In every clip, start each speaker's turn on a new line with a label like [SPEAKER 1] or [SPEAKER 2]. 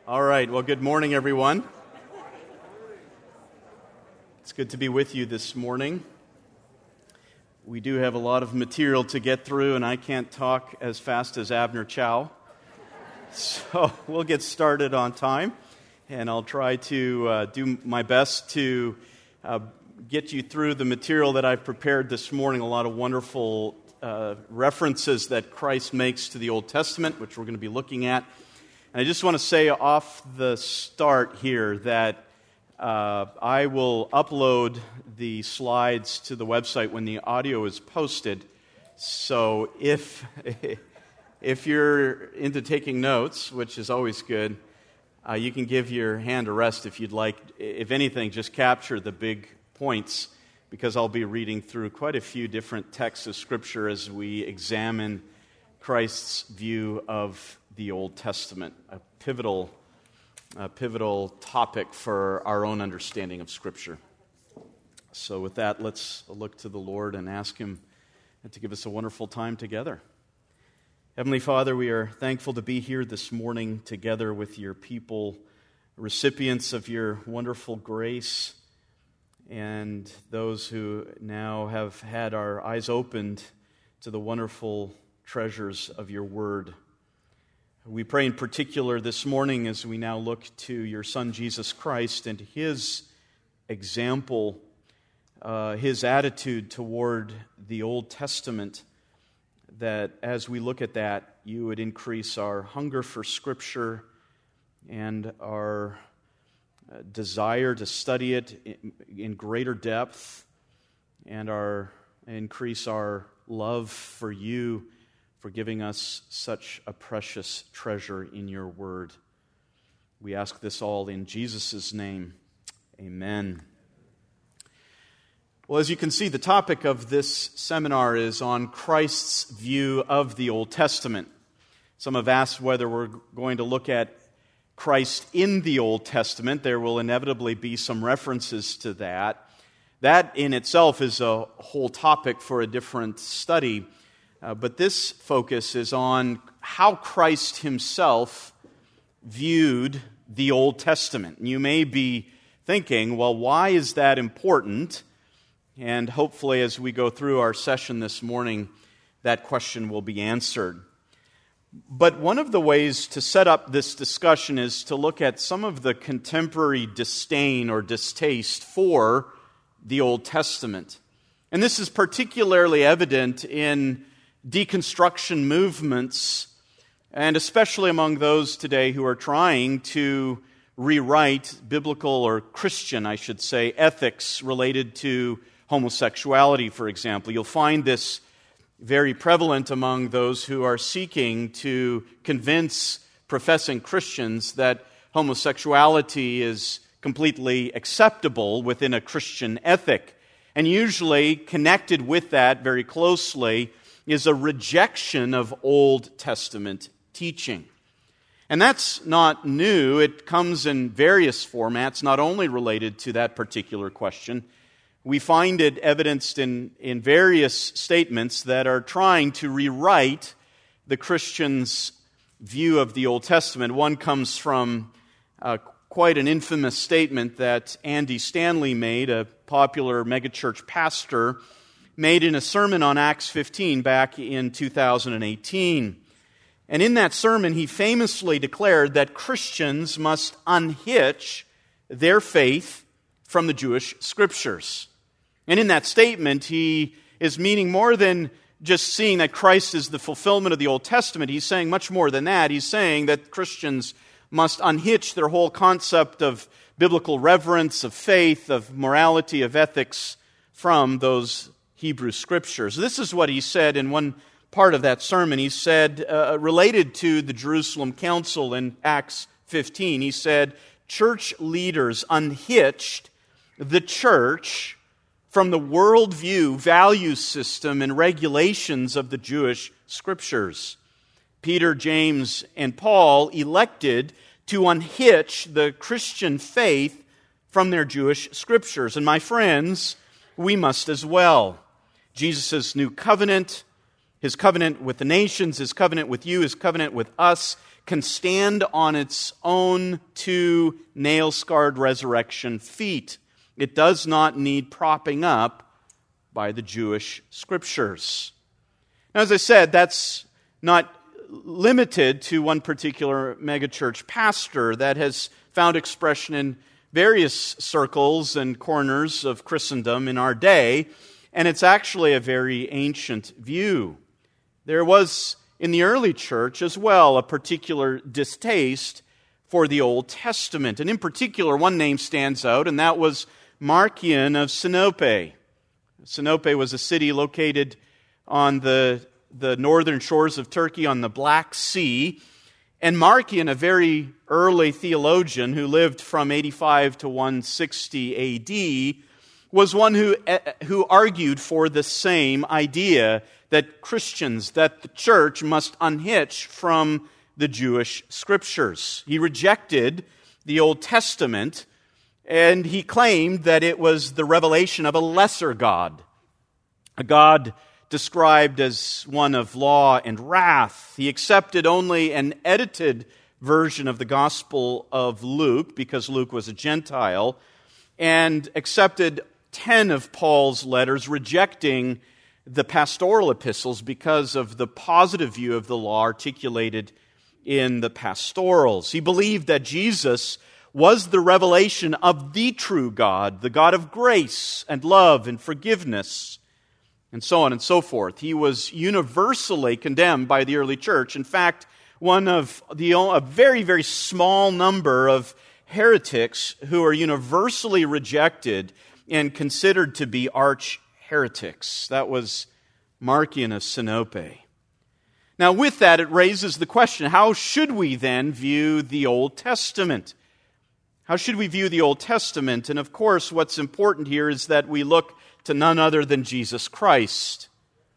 [SPEAKER 1] All right, well, good morning, everyone. It's good to be with you this morning. We do have a lot of material to get through, and I can't talk as fast as Abner Chow. So we'll get started on time, and I'll try to do my best to get you through the material that I've prepared this morning, a lot of wonderful references that Christ makes to the Old Testament, which we're going to be looking at. And I just want to say off the start here that I will upload the slides to the website when the audio is posted. So if you're into taking notes, which is always good, you can give your hand a rest if you'd like. If anything, just capture the big points, because I'll be reading through quite a few different texts of Scripture as we examine Christ's view of the Old Testament, a pivotal topic for our own understanding of Scripture. So with that, let's look to the Lord and ask Him to give us a wonderful time together. Heavenly Father, we are thankful to be here this morning together with your people, recipients of your wonderful grace, and those who now have had our eyes opened to the wonderful treasures of your word. We pray in particular this morning as we now look to your Son Jesus Christ and his example, his attitude toward the Old Testament, that as we look at that, you would increase our hunger for Scripture and our desire to study it in greater depth, and increase our love for you, for giving us such a precious treasure in your word. We ask this all in Jesus' name. Amen. Well, as you can see, the topic of this seminar is on Christ's view of the Old Testament. Some have asked whether we're going to look at Christ in the Old Testament. There will inevitably be some references to that. That in itself is a whole topic for a different study. But this focus is on how Christ himself viewed the Old Testament. You may be thinking, well, why is that important? And hopefully as we go through our session this morning, that question will be answered. But one of the ways to set up this discussion is to look at some of the contemporary disdain or distaste for the Old Testament. And this is particularly evident in deconstruction movements, and especially among those today who are trying to rewrite biblical, or Christian, I should say, ethics related to homosexuality, for example. You'll find this very prevalent among those who are seeking to convince professing Christians that homosexuality is completely acceptable within a Christian ethic. And usually connected with that very closely is a rejection of Old Testament teaching. And that's not new. It comes in various formats, not only related to that particular question. We find it evidenced in various statements that are trying to rewrite the Christian's view of the Old Testament. One comes from quite an infamous statement that Andy Stanley made, a popular megachurch pastor, made in a sermon on Acts 15 back in 2018. And in that sermon, he famously declared that Christians must unhitch their faith from the Jewish Scriptures. And in that statement, he is meaning more than just seeing that Christ is the fulfillment of the Old Testament. He's saying much more than that. He's saying that Christians must unhitch their whole concept of biblical reverence, of faith, of morality, of ethics from those Hebrew Scriptures. This is what he said in one part of that sermon. He said, related to the Jerusalem Council in Acts 15, he said, church leaders unhitched the church from the worldview, value system, and regulations of the Jewish Scriptures. Peter, James, and Paul elected to unhitch the Christian faith from their Jewish Scriptures. And my friends, we must as well. Jesus' new covenant, His covenant with the nations, His covenant with you, His covenant with us, can stand on its own two nail-scarred resurrection feet. It does not need propping up by the Jewish Scriptures. Now, as I said, that's not limited to one particular megachurch pastor. That has found expression in various circles and corners of Christendom in our day, and it's actually a very ancient view. There was, in the early church as well, a particular distaste for the Old Testament. And in particular, one name stands out, and that was Marcion of Sinope. Sinope was a city located on the northern shores of Turkey on the Black Sea. And Marcion, a very early theologian who lived from 85 to 160 A.D., was one who argued for the same idea that Christians, that the church must unhitch from the Jewish Scriptures. He rejected the Old Testament, and he claimed that it was the revelation of a lesser God, a God described as one of law and wrath. He accepted only an edited version of the Gospel of Luke, because Luke was a Gentile, and accepted 10 of Paul's letters, rejecting the pastoral epistles because of the positive view of the law articulated in the pastorals. He believed that Jesus was the revelation of the true God, the God of grace and love and forgiveness, and so on and so forth. He was universally condemned by the early church. In fact, one of a very, very small number of heretics who are universally rejected and considered to be arch heretics. That was Marcion of Sinope. Now, with that, it raises the question, how should we then view the Old Testament? How should we view the Old Testament? And of course, what's important here is that we look to none other than Jesus Christ.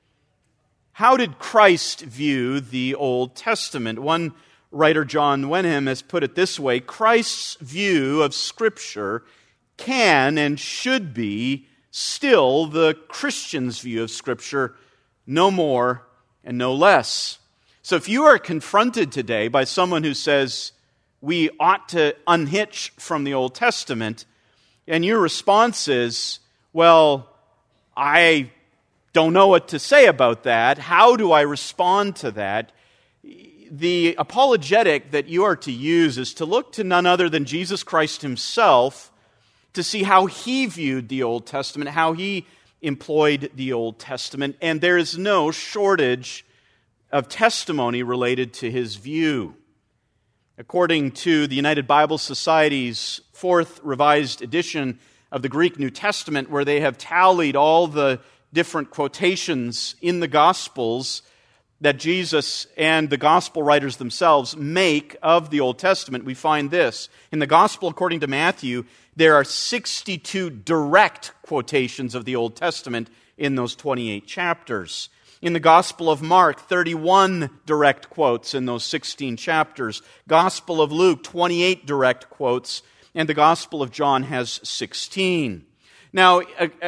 [SPEAKER 1] How did Christ view the Old Testament? One writer, John Wenham, has put it this way: Christ's view of Scripture can and should be still the Christian's view of Scripture, no more and no less. So if you are confronted today by someone who says we ought to unhitch from the Old Testament, and your response is, well, I don't know what to say about that, how do I respond to that? The apologetic that you are to use is to look to none other than Jesus Christ himself to see how he viewed the Old Testament, how he employed the Old Testament, and there is no shortage of testimony related to his view. According to the United Bible Society's 4th revised edition of the Greek New Testament, where they have tallied all the different quotations in the Gospels that Jesus and the Gospel writers themselves make of the Old Testament, we find this. In the Gospel according to Matthew, there are 62 direct quotations of the Old Testament in those 28 chapters. In the Gospel of Mark, 31 direct quotes in those 16 chapters. Gospel of Luke, 28 direct quotes, and the Gospel of John has 16. Now,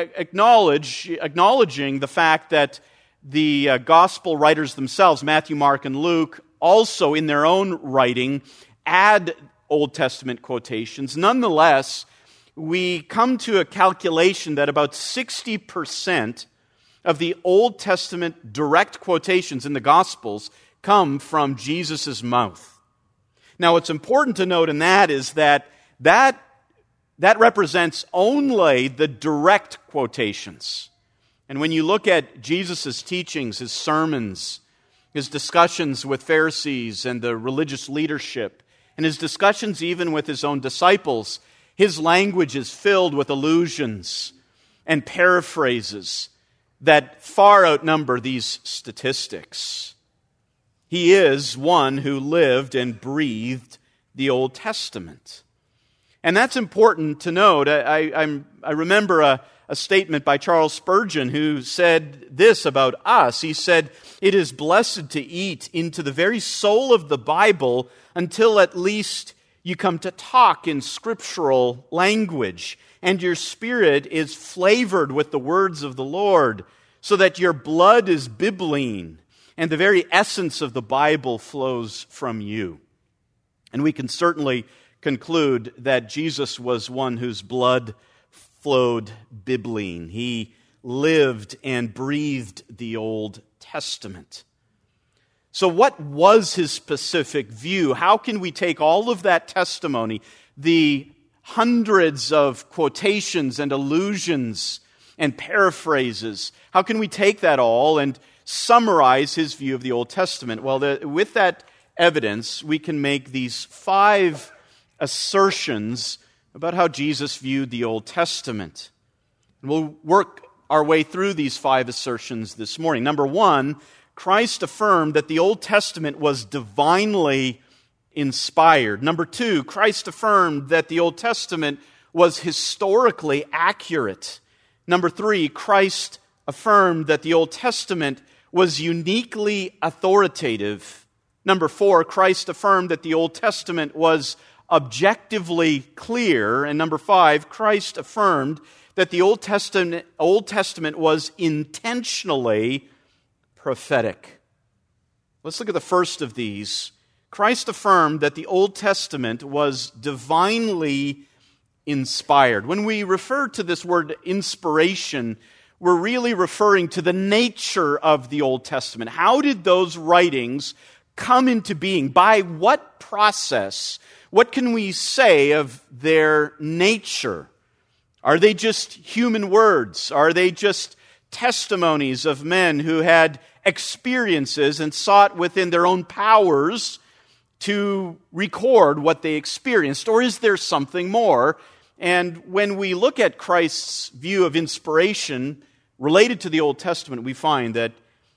[SPEAKER 1] acknowledging the fact that the Gospel writers themselves, Matthew, Mark, and Luke, also in their own writing add Old Testament quotations, nonetheless, we come to a calculation that about 60% of the Old Testament direct quotations in the Gospels come from Jesus' mouth. Now, what's important to note in that is that represents only the direct quotations. And when you look at Jesus' teachings, his sermons, his discussions with Pharisees and the religious leadership, and his discussions even with his own disciples, his language is filled with allusions and paraphrases that far outnumber these statistics. He is one who lived and breathed the Old Testament. And that's important to note. I remember a statement by Charles Spurgeon who said this about us. He said, "It is blessed to eat into the very soul of the Bible until at least you come to talk in scriptural language, and your spirit is flavored with the words of the Lord, so that your blood is bibline, and the very essence of the Bible flows from you." And we can certainly conclude that Jesus was one whose blood flowed bibline. He lived and breathed the Old Testament. So what was his specific view? How can we take all of that testimony, the hundreds of quotations and allusions and paraphrases, how can we take that all and summarize his view of the Old Testament? Well, with that evidence, we can make these 5 assertions about how Jesus viewed the Old Testament. And we'll work our way through these 5 assertions this morning. Number 1, Christ affirmed that the Old Testament was divinely inspired. Number 2, Christ affirmed that the Old Testament was historically accurate. Number 3, Christ affirmed that the Old Testament was uniquely authoritative. Number 4, Christ affirmed that the Old Testament was objectively clear. And number 5, Christ affirmed that the Old Testament was intentionally prophetic. Let's look at the first of these. Christ affirmed that the Old Testament was divinely inspired. When we refer to this word inspiration, we're really referring to the nature of the Old Testament. How did those writings come into being? By what process? What can we say of their nature? Are they just human words? Are they just testimonies of men who had experiences and sought within their own powers to record what they experienced? Or is there something more? And when we look at Christ's view of inspiration related to the Old Testament, we find that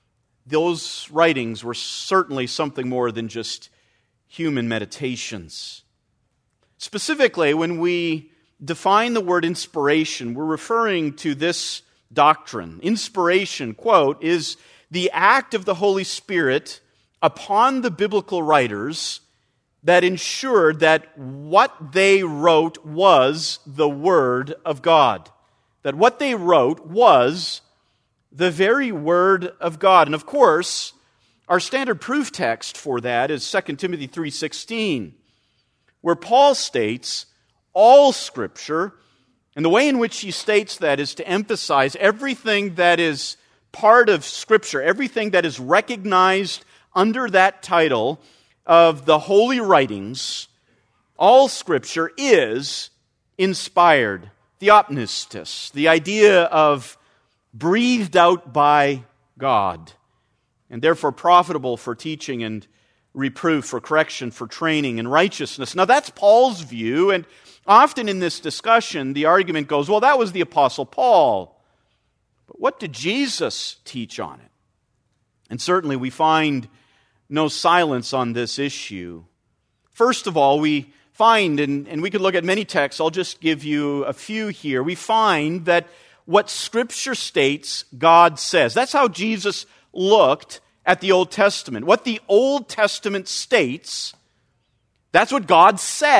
[SPEAKER 1] those writings were certainly something more than just human meditations. Specifically, when we define the word inspiration, we're referring to this doctrine. Inspiration, quote, is the act of the Holy Spirit upon the biblical writers that ensured that what they wrote was the Word of God. That what they wrote was the very Word of God. And of course, our standard proof text for that is 2 Timothy 3:16, where Paul states, all Scripture, and the way in which he states that is to emphasize everything that is part of Scripture, everything that is recognized under that title of the holy writings. All Scripture is inspired, theopneustos, the idea of breathed out by God, and therefore profitable for teaching and reproof, for correction, for training in righteousness. Now that's Paul's view, and often in this discussion the argument goes, well, that was the Apostle Paul. But what did Jesus teach on it? And certainly we find no silence on this issue. First of all, we find, and we could look at many texts, I'll just give you a few here. We find that what Scripture states, God says. That's how Jesus looked at the Old Testament. What the Old Testament states, that's what God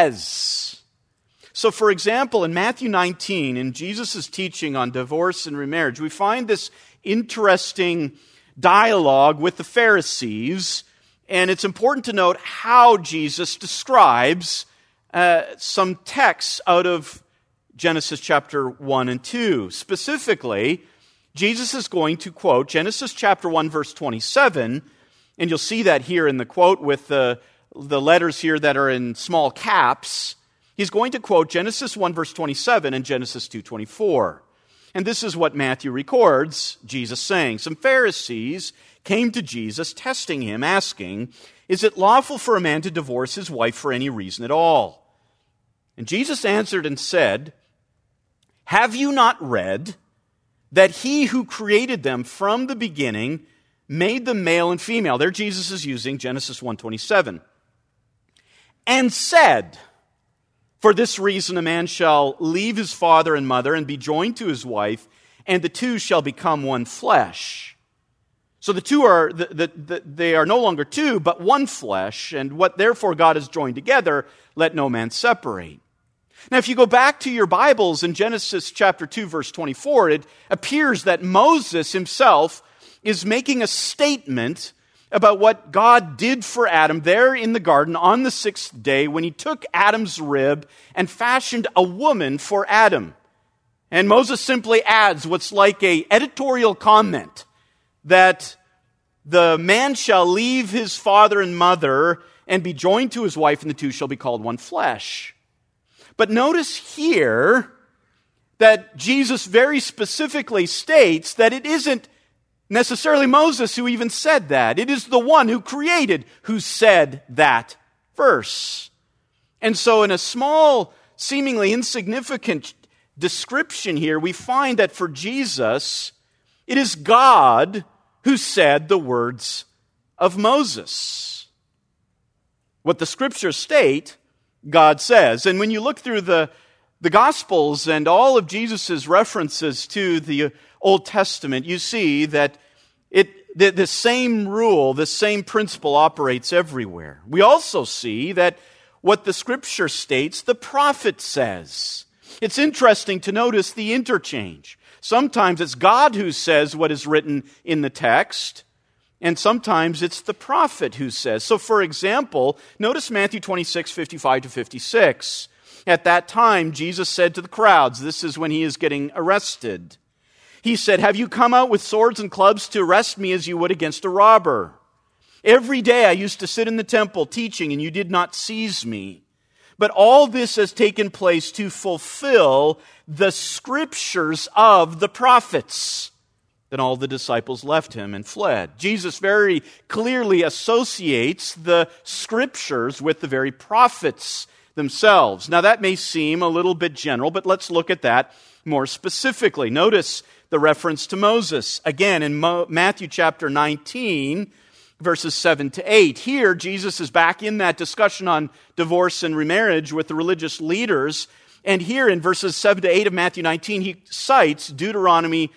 [SPEAKER 1] says. So, for example, in Matthew 19, in Jesus' teaching on divorce and remarriage, we find this interesting dialogue with the Pharisees, and it's important to note how Jesus describes some texts out of Genesis chapter 1 and 2. Specifically, Jesus is going to quote Genesis chapter 1, verse 27, and you'll see that here in the quote with the letters here that are in small caps. He's going to quote Genesis 1, verse 27 and Genesis 2:24. And this is what Matthew records Jesus saying. Some Pharisees came to Jesus, testing him, asking, "Is it lawful for a man to divorce his wife for any reason at all?" And Jesus answered and said, "Have you not read that he who created them from the beginning made them male and female?" There Jesus is using Genesis 1:27. "And said, for this reason a man shall leave his father and mother and be joined to his wife, and the two shall become one flesh." So the two are, they are no longer two, but one flesh, and what therefore God has joined together, let no man separate. Now, if you go back to your Bibles in Genesis chapter 2, verse 24, it appears that Moses himself is making a statement about what God did for Adam there in the garden on the sixth day when he took Adam's rib and fashioned a woman for Adam. And Moses simply adds what's like an editorial comment that the man shall leave his father and mother and be joined to his wife, and the two shall be called one flesh. But notice here that Jesus very specifically states that it isn't necessarily Moses who even said that. It is the one who created who said that verse. And so in a small, seemingly insignificant description here, we find that for Jesus, it is God who said the words of Moses. What the Scriptures state, God says. And when you look through the Gospels and all of Jesus' references to the Old Testament, you see that the same rule, the same principle operates everywhere. We also see that what the Scripture states, the prophet says. It's interesting to notice the interchange. Sometimes it's God who says what is written in the text, and sometimes it's the prophet who says. So, for example, notice Matthew 26, 55 to 56. At that time, Jesus said to the crowds, this is when he is getting arrested. He said, "Have you come out with swords and clubs to arrest me as you would against a robber? Every day I used to sit in the temple teaching, and you did not seize me. But all this has taken place to fulfill the Scriptures of the prophets." Then all the disciples left him and fled. Jesus very clearly associates the Scriptures with the very prophets themselves. Now that may seem a little bit general, but let's look at that more specifically. Notice the reference to Moses. Again, in Matthew chapter 19, verses 7 to 8. Here, Jesus is back in that discussion on divorce and remarriage with the religious leaders. And here in verses 7 to 8 of Matthew 19, he cites Deuteronomy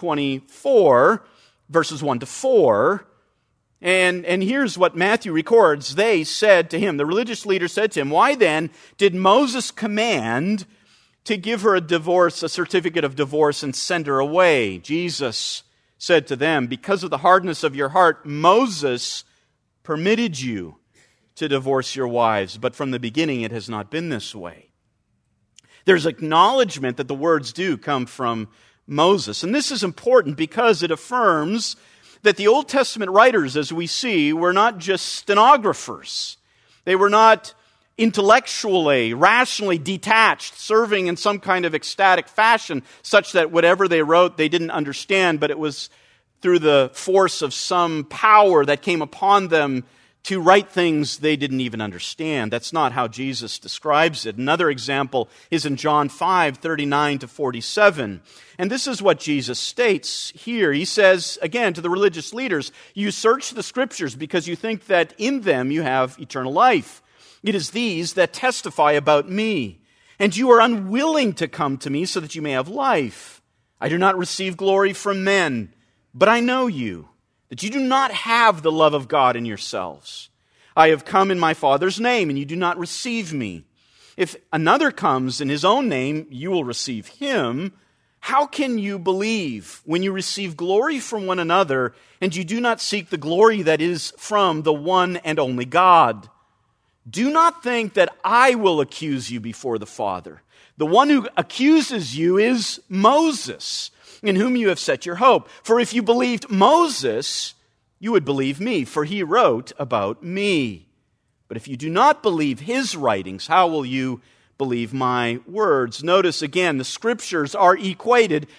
[SPEAKER 1] 24, verses 1 to 4. And here's what Matthew records. They said to him, the religious leader said to him, "Why then did Moses command to give her a certificate of divorce, and send her away?" Jesus said to them, "Because of the hardness of your heart, Moses permitted you to divorce your wives, but from the beginning it has not been this way." There's acknowledgement that the words do come from Moses. And this is important because it affirms that the Old Testament writers, as we see, were not just stenographers. They were not intellectually, rationally detached, serving in some kind of ecstatic fashion, such that whatever they wrote they didn't understand, but it was through the force of some power that came upon them to write things they didn't even understand. That's not how Jesus describes it. Another example is in John 5, 39 to 47. And this is what Jesus states here. He says, again, to the religious leaders, "You search the Scriptures because you think that in them you have eternal life. It is these that testify about me. And you are unwilling to come to me so that you may have life. I do not receive glory from men, but I know you, that you do not have the love of God in yourselves. I have come in my Father's name, and you do not receive me. If another comes in his own name, you will receive him. How can you believe when you receive glory from one another, and you do not seek the glory that is from the one and only God? Do not think that I will accuse you before the Father. The one who accuses you is Moses, in whom you have set your hope. For if you believed Moses, you would believe me, for he wrote about me. But if you do not believe his writings, how will you believe my words?" Notice again, the Scriptures are equated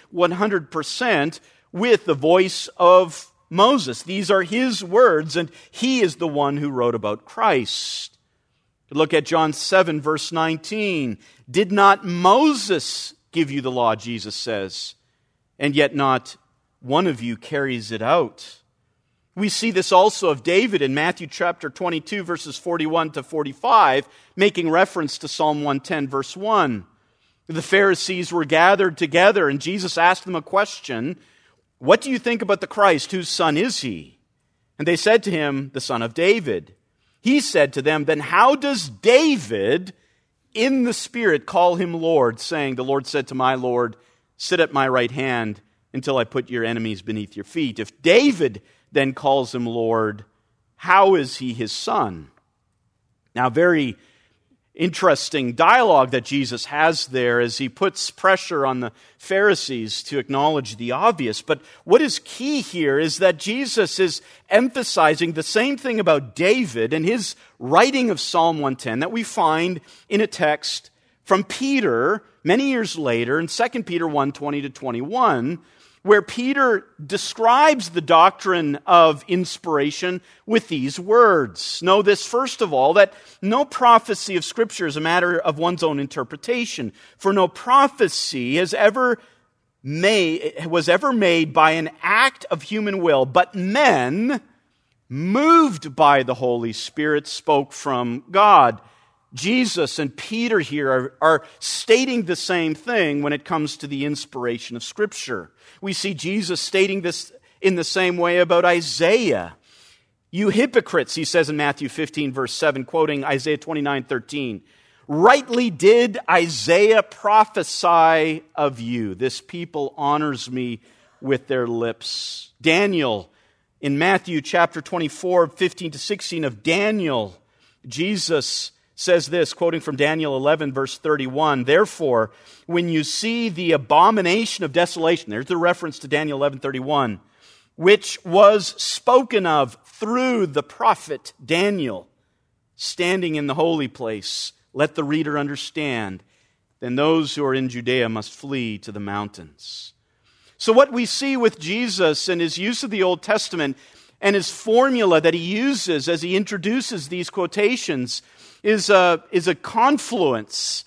[SPEAKER 1] 100% with the voice of Moses. These are his words, and he is the one who wrote about Christ. Look at John 7, verse 19. "Did not Moses give you the law," Jesus says, "and yet not one of you carries it out?" We see this also of David in Matthew chapter 22, verses 41 to 45, making reference to Psalm 110, verse 1. The Pharisees were gathered together, and Jesus asked them a question. "What do you think about the Christ? Whose son is he?" And they said to him, "The son of David." He said to them, "Then how does David in the Spirit call him Lord, saying, 'The Lord said to my Lord, sit at my right hand until I put your enemies beneath your feet'? If David then calls him Lord, how is he his son? Now, very interesting dialogue that Jesus has there as he puts pressure on the Pharisees to acknowledge the obvious. But what is key here is that Jesus is emphasizing the same thing about David and his writing of Psalm 110 that we find in a text from Peter many years later in 2 Peter 1:20-21, where Peter describes the doctrine of inspiration with these words. Know this, first of all, that no prophecy of Scripture is a matter of one's own interpretation, for no prophecy was ever made by an act of human will, but men, moved by the Holy Spirit, spoke from God. Jesus and Peter here are stating the same thing when it comes to the inspiration of Scripture. We see Jesus stating this in the same way about Isaiah. You hypocrites, he says in Matthew 15, verse 7, quoting Isaiah 29:13. Rightly did Isaiah prophesy of you. This people honors me with their lips. Daniel, in Matthew chapter 24, 15-16 of Daniel, Jesus says this, quoting from Daniel 11, verse 31, therefore, when you see the abomination of desolation, there's the reference to Daniel 11:31, which was spoken of through the prophet Daniel, standing in the holy place, let the reader understand, then those who are in Judea must flee to the mountains. So what we see with Jesus and his use of the Old Testament and his formula that he uses as he introduces these quotations is a confluence,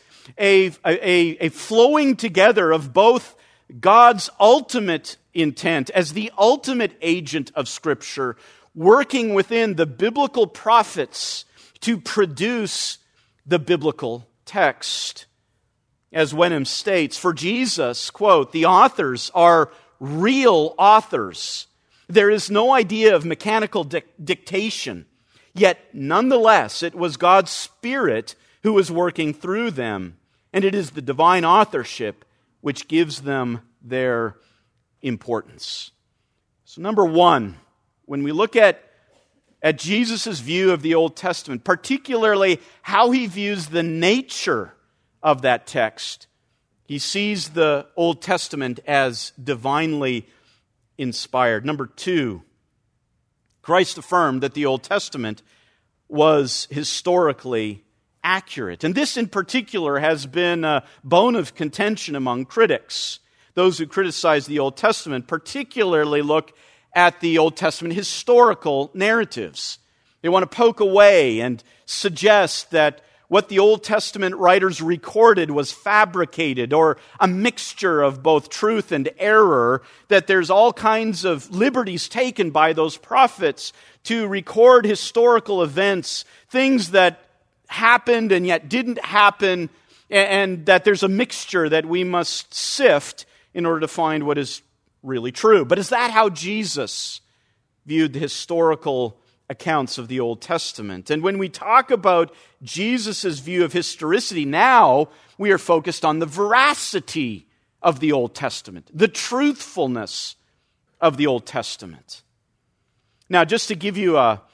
[SPEAKER 1] a flowing together of both God's ultimate intent as the ultimate agent of Scripture, working within the biblical prophets to produce the biblical text. As Wenham states, for Jesus, quote, the authors are real authors. There is no idea of mechanical dictation. Yet, nonetheless, it was God's Spirit who was working through them, and it is the divine authorship which gives them their importance. So, number one, when we look at Jesus' view of the Old Testament, particularly how he views the nature of that text, he sees the Old Testament as divinely inspired. Number two, Christ affirmed that the Old Testament was historically accurate. And this in particular has been a bone of contention among critics. Those who criticize the Old Testament particularly look at the Old Testament historical narratives. They want to poke away and suggest that what the Old Testament writers recorded was fabricated or a mixture of both truth and error, that there's all kinds of liberties taken by those prophets to record historical events, things that happened and yet didn't happen, and that there's a mixture that we must sift in order to find what is really true. But is that how Jesus viewed the historical accounts of the Old Testament? And when we talk about Jesus' view of historicity, now we are focused on the veracity of the Old Testament, the truthfulness of the Old Testament. Now, just to give you a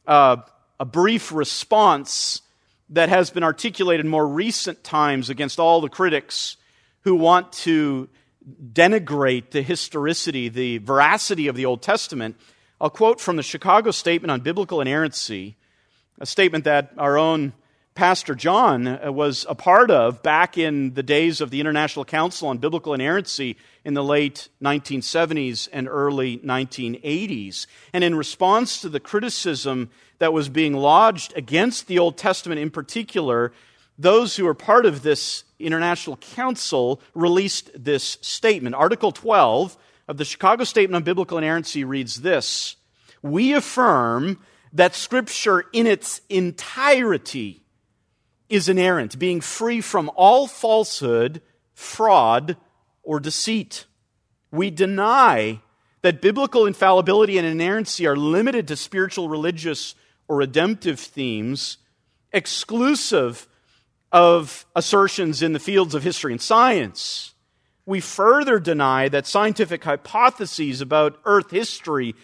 [SPEAKER 1] brief response that has been articulated in more recent times against all the critics who want to denigrate the historicity, the veracity of the Old Testament, I'll quote from the Chicago Statement on Biblical Inerrancy, a statement that our own Pastor John was a part of back in the days of the International Council on Biblical Inerrancy in the late 1970s and early 1980s. And in response to the criticism that was being lodged against the Old Testament in particular, those who were part of this International Council released this statement. Article 12 of the Chicago Statement on Biblical Inerrancy reads this: we affirm that Scripture in its entirety is inerrant, being free from all falsehood, fraud, or deceit. We deny that biblical infallibility and inerrancy are limited to spiritual, religious, or redemptive themes, exclusive of assertions in the fields of history and science. We further deny that scientific hypotheses about Earth history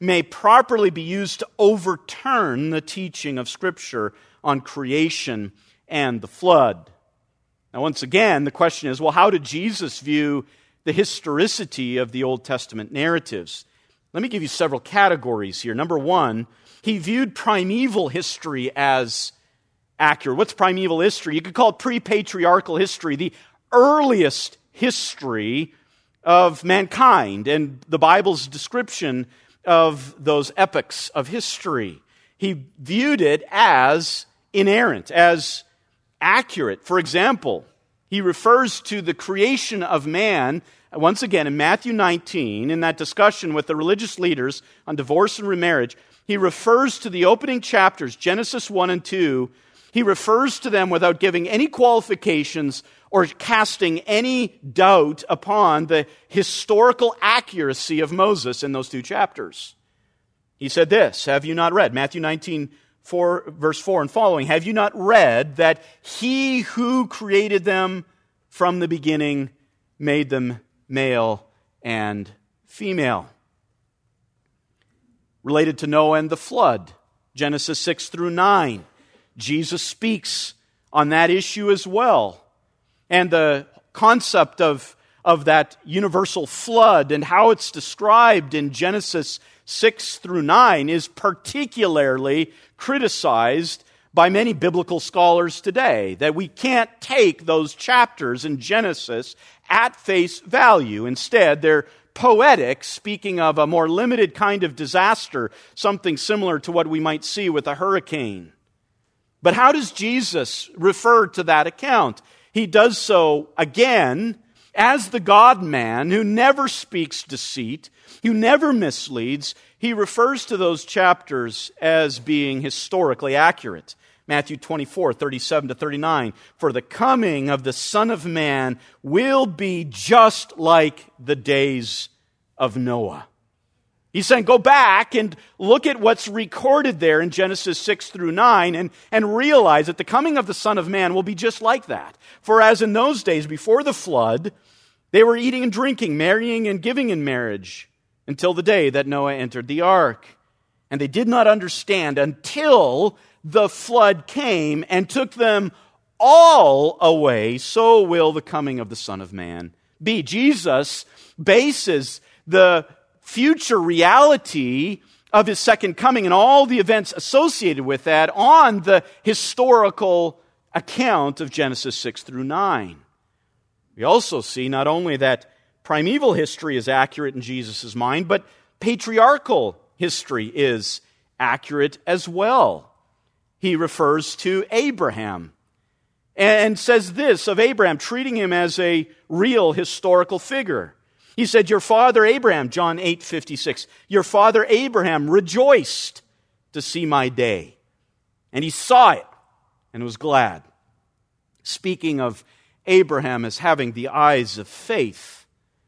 [SPEAKER 1] may properly be used to overturn the teaching of Scripture on creation and the flood. Now, once again, the question is, well, how did Jesus view the historicity of the Old Testament narratives? Let me give you several categories here. Number one, he viewed primeval history as accurate. What's primeval history? You could call it pre-patriarchal history, the earliest history of mankind and the Bible's description of those epochs of history. He viewed it as inerrant, as accurate. For example, he refers to the creation of man, once again in Matthew 19, in that discussion with the religious leaders on divorce and remarriage. He refers to the opening chapters, Genesis 1 and 2. He refers to them without giving any qualifications or casting any doubt upon the historical accuracy of Moses in those two chapters. He said this, have you not read? Matthew 19, verse 4 and following. Have you not read that he who created them from the beginning made them male and female? Related to Noah and the flood, Genesis 6 through 9. Jesus speaks on that issue as well. And the concept of that universal flood and how it's described in Genesis 6 through 9 is particularly criticized by many biblical scholars today, that we can't take those chapters in Genesis at face value. Instead, they're poetic, speaking of a more limited kind of disaster, something similar to what we might see with a hurricane. But how does Jesus refer to that account? He does so, again, as the God-man who never speaks deceit, who never misleads. He refers to those chapters as being historically accurate. Matthew 24, 37 to 39. For the coming of the Son of Man will be just like the days of Noah. He's saying, go back and look at what's recorded there in Genesis 6 through 9 and realize that the coming of the Son of Man will be just like that. For as in those days before the flood, they were eating and drinking, marrying and giving in marriage until the day that Noah entered the ark. And they did not understand until the flood came and took them all away. So will the coming of the Son of Man be. Jesus bases the future reality of his second coming and all the events associated with that on the historical account of Genesis 6 through 9. We also see not only that primeval history is accurate in Jesus' mind, but patriarchal history is accurate as well. He refers to Abraham and says this of Abraham, treating him as a real historical figure. He said, your father Abraham, John 8:56, your father Abraham rejoiced to see my day. And he saw it and was glad. Speaking of Abraham as having the eyes of faith,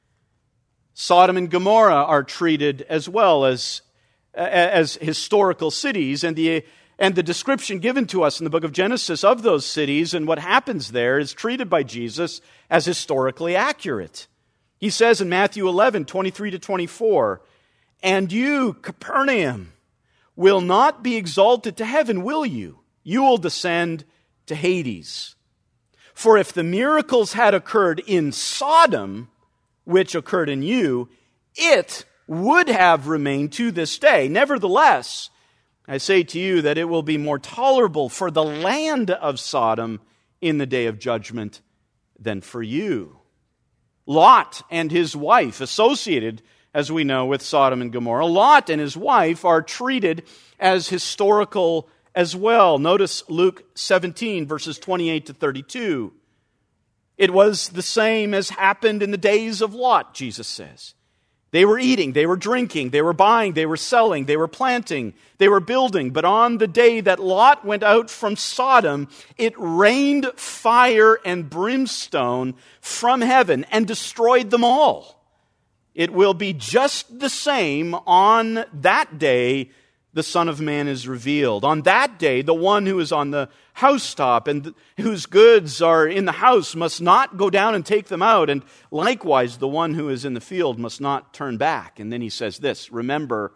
[SPEAKER 1] Sodom and Gomorrah are treated as well as historical cities, and the description given to us in the book of Genesis of those cities and what happens there is treated by Jesus as historically accurate. He says in Matthew 11, 23 to 24, and you, Capernaum, will not be exalted to heaven, will you? You will descend to Hades. For if the miracles had occurred in Sodom, which occurred in you, it would have remained to this day. Nevertheless, I say to you that it will be more tolerable for the land of Sodom in the day of judgment than for you. Lot and his wife, associated, as we know, with Sodom and Gomorrah, Lot and his wife are treated as historical as well. Notice Luke 17, verses 28 to 32. It was the same as happened in the days of Lot, Jesus says. They were eating, they were drinking, they were buying, they were selling, they were planting, they were building. But on the day that Lot went out from Sodom, it rained fire and brimstone from heaven and destroyed them all. It will be just the same on that day the Son of Man is revealed. On that day, the one who is on the housetop and whose goods are in the house must not go down and take them out. And likewise, the one who is in the field must not turn back. And then he says this, remember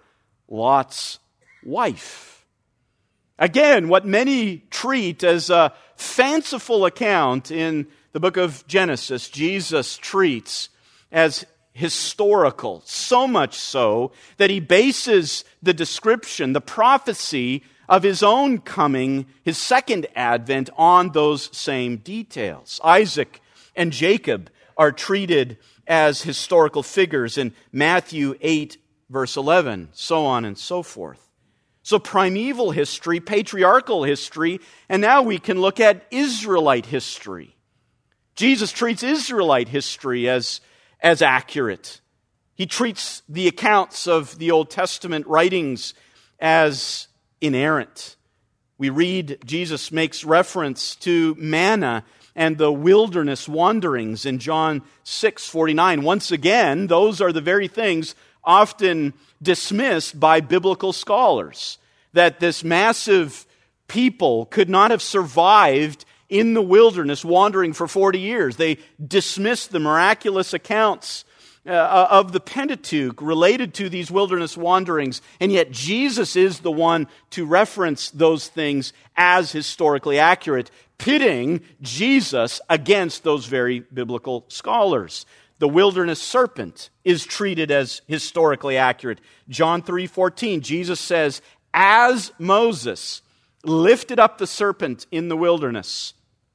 [SPEAKER 1] Lot's wife. Again, what many treat as a fanciful account in the book of Genesis, Jesus treats as historical, so much so that he bases the description, the prophecy of his own coming, his second advent, on those same details. Isaac and Jacob are treated as historical figures in Matthew 8, verse 11, so on and so forth. So primeval history, patriarchal history, and now we can look at Israelite history. Jesus treats Israelite history as accurate. He treats the accounts of the Old Testament writings as inerrant. We read, Jesus makes reference to manna and the wilderness wanderings in John 6:49. Once again, those are the very things often dismissed by biblical scholars, that this massive people could not have survived in the wilderness wandering for 40 years. They dismissed the miraculous accounts of the Pentateuch related to these wilderness wanderings, and yet Jesus is the one to reference those things as historically accurate, pitting Jesus against those very biblical scholars. The wilderness serpent is treated as historically accurate. John 3:14, Jesus says, "As Moses lifted up the serpent in the wilderness,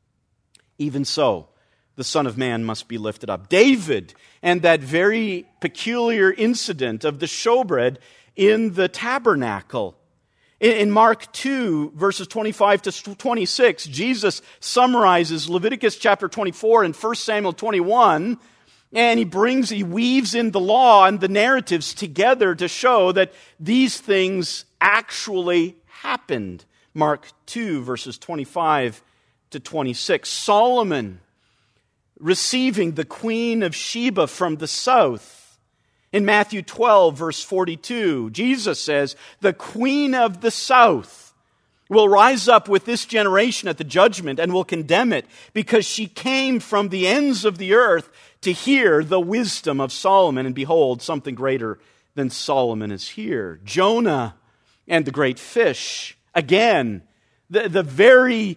[SPEAKER 1] even so the Son of Man must be lifted up." David and that very peculiar incident of the showbread in the tabernacle. In Mark 2, verses 25 to 26, Jesus summarizes Leviticus chapter 24 and 1 Samuel 21, and he weaves in the law and the narratives together to show that these things actually happened. Mark 2, verses 25 to 26. Solomon receiving the Queen of Sheba from the south. In Matthew 12, verse 42, Jesus says, "The Queen of the South will rise up with this generation at the judgment and will condemn it, because she came from the ends of the earth to hear the wisdom of Solomon, and behold, something greater than Solomon is here." Jonah and the great fish. Again, the very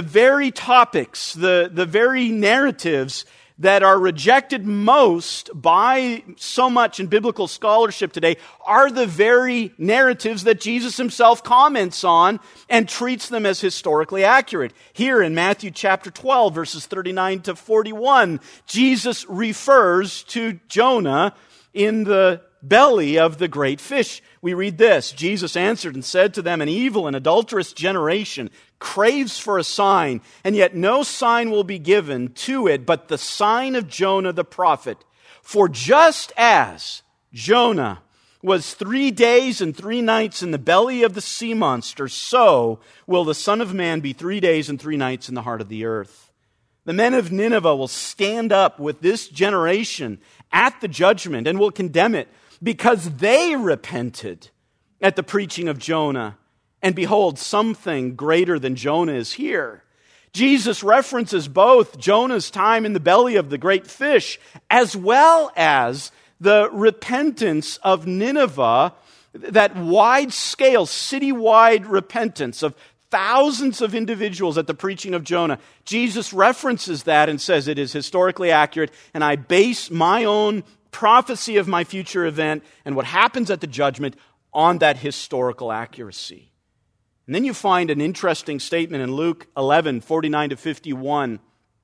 [SPEAKER 1] topics, the very narratives that are rejected most by so much in biblical scholarship today are the very narratives that Jesus himself comments on and treats them as historically accurate. Here in Matthew chapter 12, verses 39 to 41, Jesus refers to Jonah in the belly of the great fish. We read this, "Jesus answered and said to them, an evil and adulterous generation craves for a sign, and yet no sign will be given to it but the sign of Jonah the prophet. For just as Jonah was 3 days and 3 nights in the belly of the sea monster, so will the Son of Man be 3 days and 3 nights in the heart of the earth." The men of Nineveh will stand up with this generation at the judgment and will condemn it, because they repented at the preaching of Jonah. And behold, something greater than Jonah is here. Jesus references both Jonah's time in the belly of the great fish, as well as the repentance of Nineveh, that wide-scale, city-wide repentance of thousands of individuals at the preaching of Jonah. Jesus references that and says it is historically accurate, and I base my own prophecy of my future event and what happens at the judgment on that historical accuracy. And then you find an interesting statement in Luke 11, 49 to 51,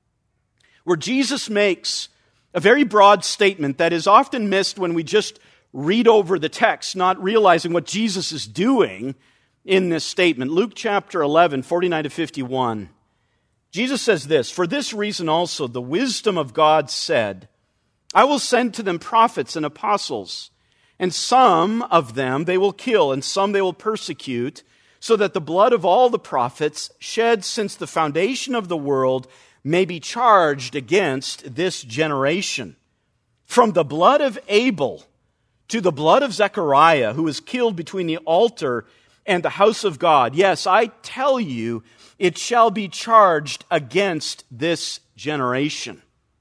[SPEAKER 1] where Jesus makes a very broad statement that is often missed when we just read over the text, not realizing what Jesus is doing in this statement. Luke chapter 11, 49 to 51. Jesus says this, "For this reason also the wisdom of God said, I will send to them prophets and apostles, and some of them they will kill, and some they will persecute, so that the blood of all the prophets shed since the foundation of the world may be charged against this generation. From the blood of Abel to the blood of Zechariah, who was killed between the altar and the house of God. Yes, I tell you, it shall be charged against this generation."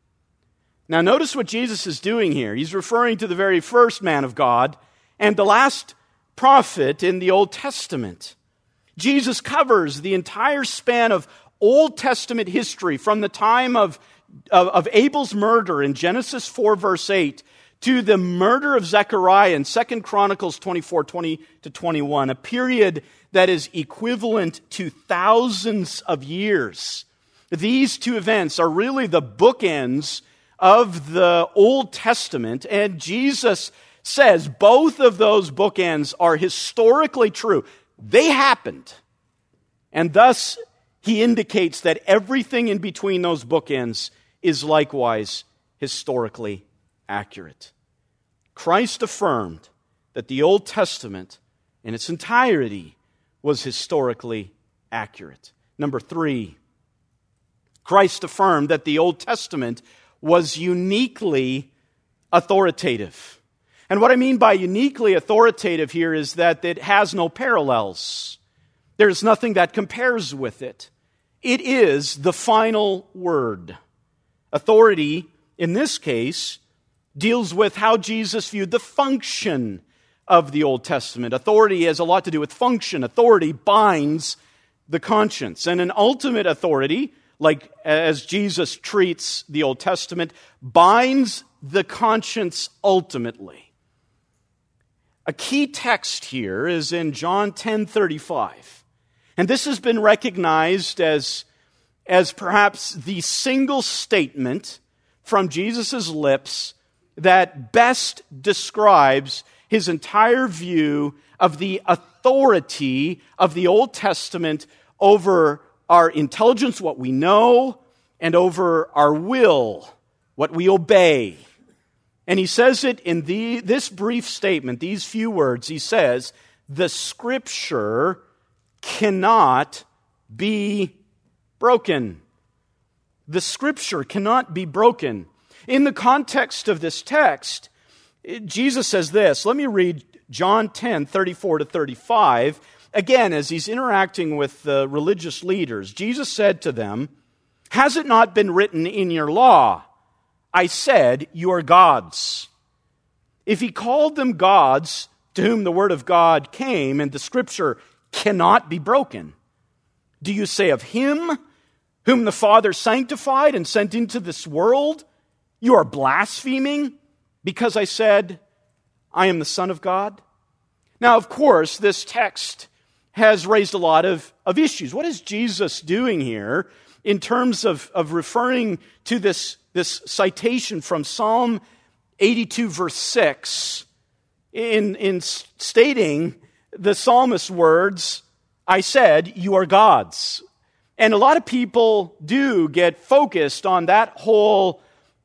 [SPEAKER 1] Now notice what Jesus is doing here. He's referring to the very first man of God and the last prophet in the Old Testament. Jesus covers the entire span of Old Testament history from the time of Abel's murder in Genesis 4, verse 8, to the murder of Zechariah in 2 Chronicles 24, 20 to 21, a period that is equivalent to thousands of years. These two events are really the bookends of the Old Testament, and Jesus says both of those bookends are historically true. They happened, and thus he indicates that everything in between those bookends is likewise historically accurate. Christ affirmed that the Old Testament in its entirety was historically accurate. Number 3, Christ affirmed that the Old Testament was uniquely authoritative. And what I mean by uniquely authoritative here is that it has no parallels. There's nothing that compares with it. It is the final word. Authority, in this case, deals with how Jesus viewed the function of the Old Testament. Authority has a lot to do with function. Authority binds the conscience. And an ultimate authority, like as Jesus treats the Old Testament, binds the conscience ultimately. A key text here is in John 10:35. And this has been recognized as perhaps the single statement from Jesus' lips that best describes his entire view of the authority of the Old Testament over our intelligence, what we know, and over our will, what we obey. And he says it in this brief statement, these few words. He says, the Scripture cannot be broken. The Scripture cannot be broken. In the context of this text, Jesus says this. Let me read John 10:34 to 35. Again, as he's interacting with the religious leaders, Jesus said to them, "Has it not been written in your law, I said, you are gods?" If he called them gods to whom the word of God came and the Scripture cannot be broken, do you say of him whom the Father sanctified and sent into this world, you are blaspheming because I said, I am the Son of God? Now, of course, this text has raised a lot of issues. What is Jesus doing here in terms of referring to this citation from Psalm 82, verse 6, in stating the psalmist's words, I said, you are gods. And a lot of people do get focused on that whole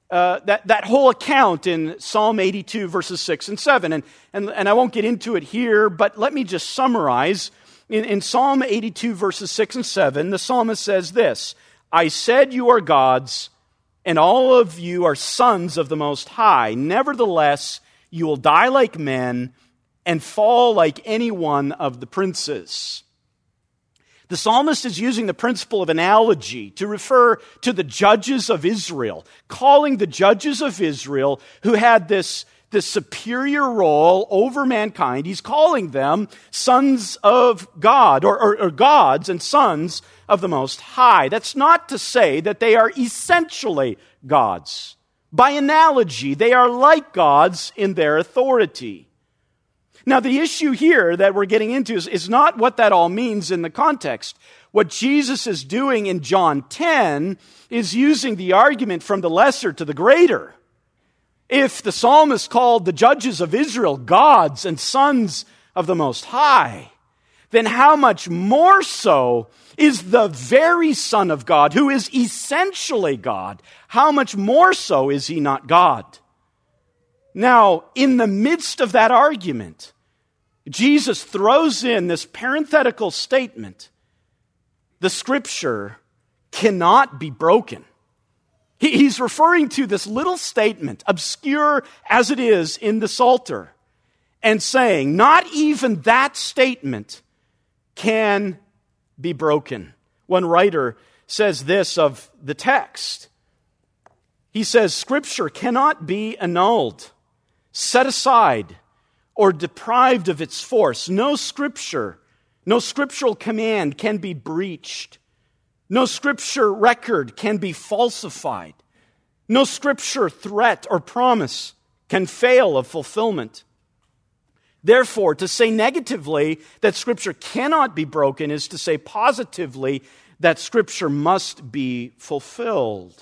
[SPEAKER 1] account in Psalm 82, verses 6 and 7. And I won't get into it here, but let me just summarize. In Psalm 82, verses 6 and 7, the psalmist says this, I said you are gods, and all of you are sons of the Most High. Nevertheless, you will die like men and fall like any one of the princes. The psalmist is using the principle of analogy to refer to the judges of Israel, calling the judges of Israel who had this superior role over mankind. He's calling them sons of God, or gods and sons of the Most High. That's not to say that they are essentially gods. By analogy, they are like gods in their authority. Now, the issue here that we're getting into is not what that all means in the context. What Jesus is doing in John 10 is using the argument from the lesser to the greater. If the psalmist called the judges of Israel gods and sons of the Most High, then how much more so is the very Son of God, who is essentially God, how much more so is he not God? Now, in the midst of that argument, Jesus throws in this parenthetical statement, the Scripture cannot be broken. He's referring to this little statement, obscure as it is in the Psalter, and saying, not even that statement can be broken. One writer says this of the text. He says, Scripture cannot be annulled, set aside, or deprived of its force. No scriptural command can be breached. No scripture record can be falsified. No scripture threat or promise can fail of fulfillment. Therefore, to say negatively that Scripture cannot be broken is to say positively that Scripture must be fulfilled.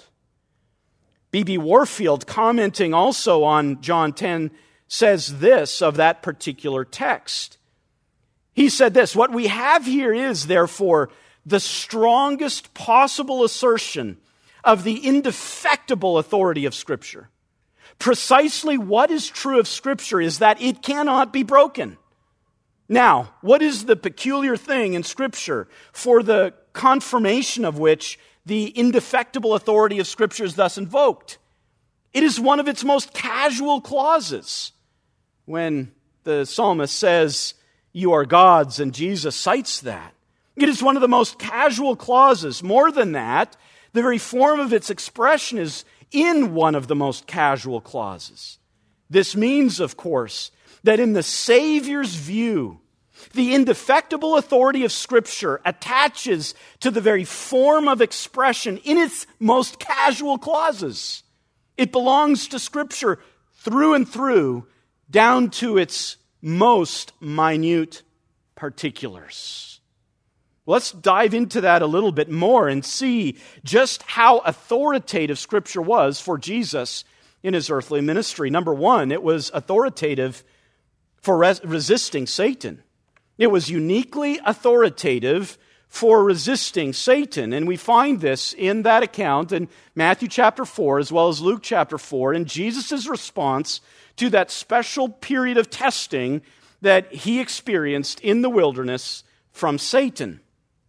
[SPEAKER 1] B.B. Warfield, commenting also on John 10, says this of that particular text. He said this, "What we have here is, therefore, the strongest possible assertion of the indefectible authority of Scripture. Precisely what is true of Scripture is that it cannot be broken. Now, what is the peculiar thing in Scripture for the confirmation of which the indefectible authority of Scripture is thus invoked? It is one of its most casual clauses. When the psalmist says, 'You are God's,' and Jesus cites that. It is one of the most casual clauses. More than that, the very form of its expression is in one of the most casual clauses. This means, of course, that in the Savior's view, the indefectible authority of Scripture attaches to the very form of expression in its most casual clauses. It belongs to Scripture through and through, down to its most minute particulars. Let's dive into that a little bit more and see just how authoritative Scripture was for Jesus in his earthly ministry. Number one, it was authoritative for resisting Satan. It was uniquely authoritative for resisting Satan. And we find this in that account in Matthew chapter 4 as well as Luke chapter 4 in Jesus' response to that special period of testing that he experienced in the wilderness from Satan.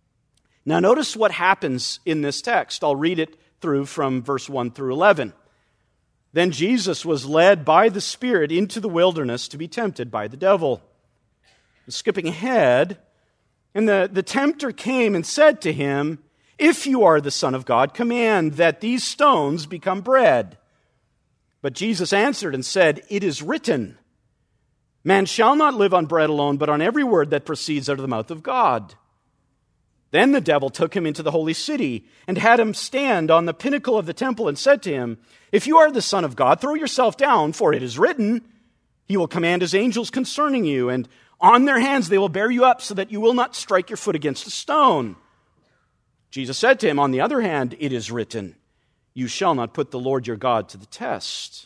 [SPEAKER 1] Now notice what happens in this text. I'll read it through from verse 1 through 11. Then Jesus was led by the Spirit into the wilderness to be tempted by the devil. Skipping ahead, and the tempter came and said to him, "If you are the Son of God, command that these stones become bread." But Jesus answered and said, "It is written, man shall not live on bread alone, but on every word that proceeds out of the mouth of God." Then the devil took him into the holy city and had him stand on the pinnacle of the temple and said to him, "If you are the Son of God, throw yourself down, for it is written, he will command his angels concerning you, and on their hands they will bear you up so that you will not strike your foot against a stone." Jesus said to him, "On the other hand, it is written, you shall not put the Lord your God to the test."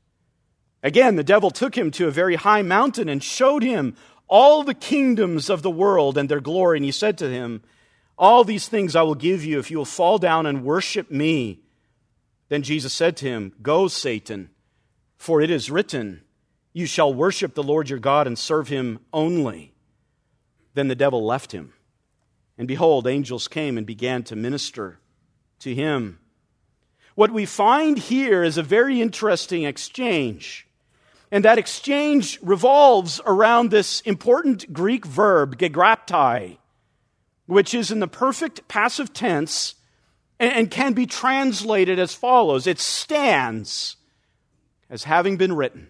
[SPEAKER 1] Again, the devil took him to a very high mountain and showed him all the kingdoms of the world and their glory. And he said to him, "All these things I will give you if you will fall down and worship me." Then Jesus said to him, "Go, Satan, for it is written, you shall worship the Lord your God and serve him only." Then the devil left him. And behold, angels came and began to minister to him. What we find here is a very interesting exchange. And that exchange revolves around this important Greek verb, gegraptai, which is in the perfect passive tense and can be translated as follows. It stands as having been written.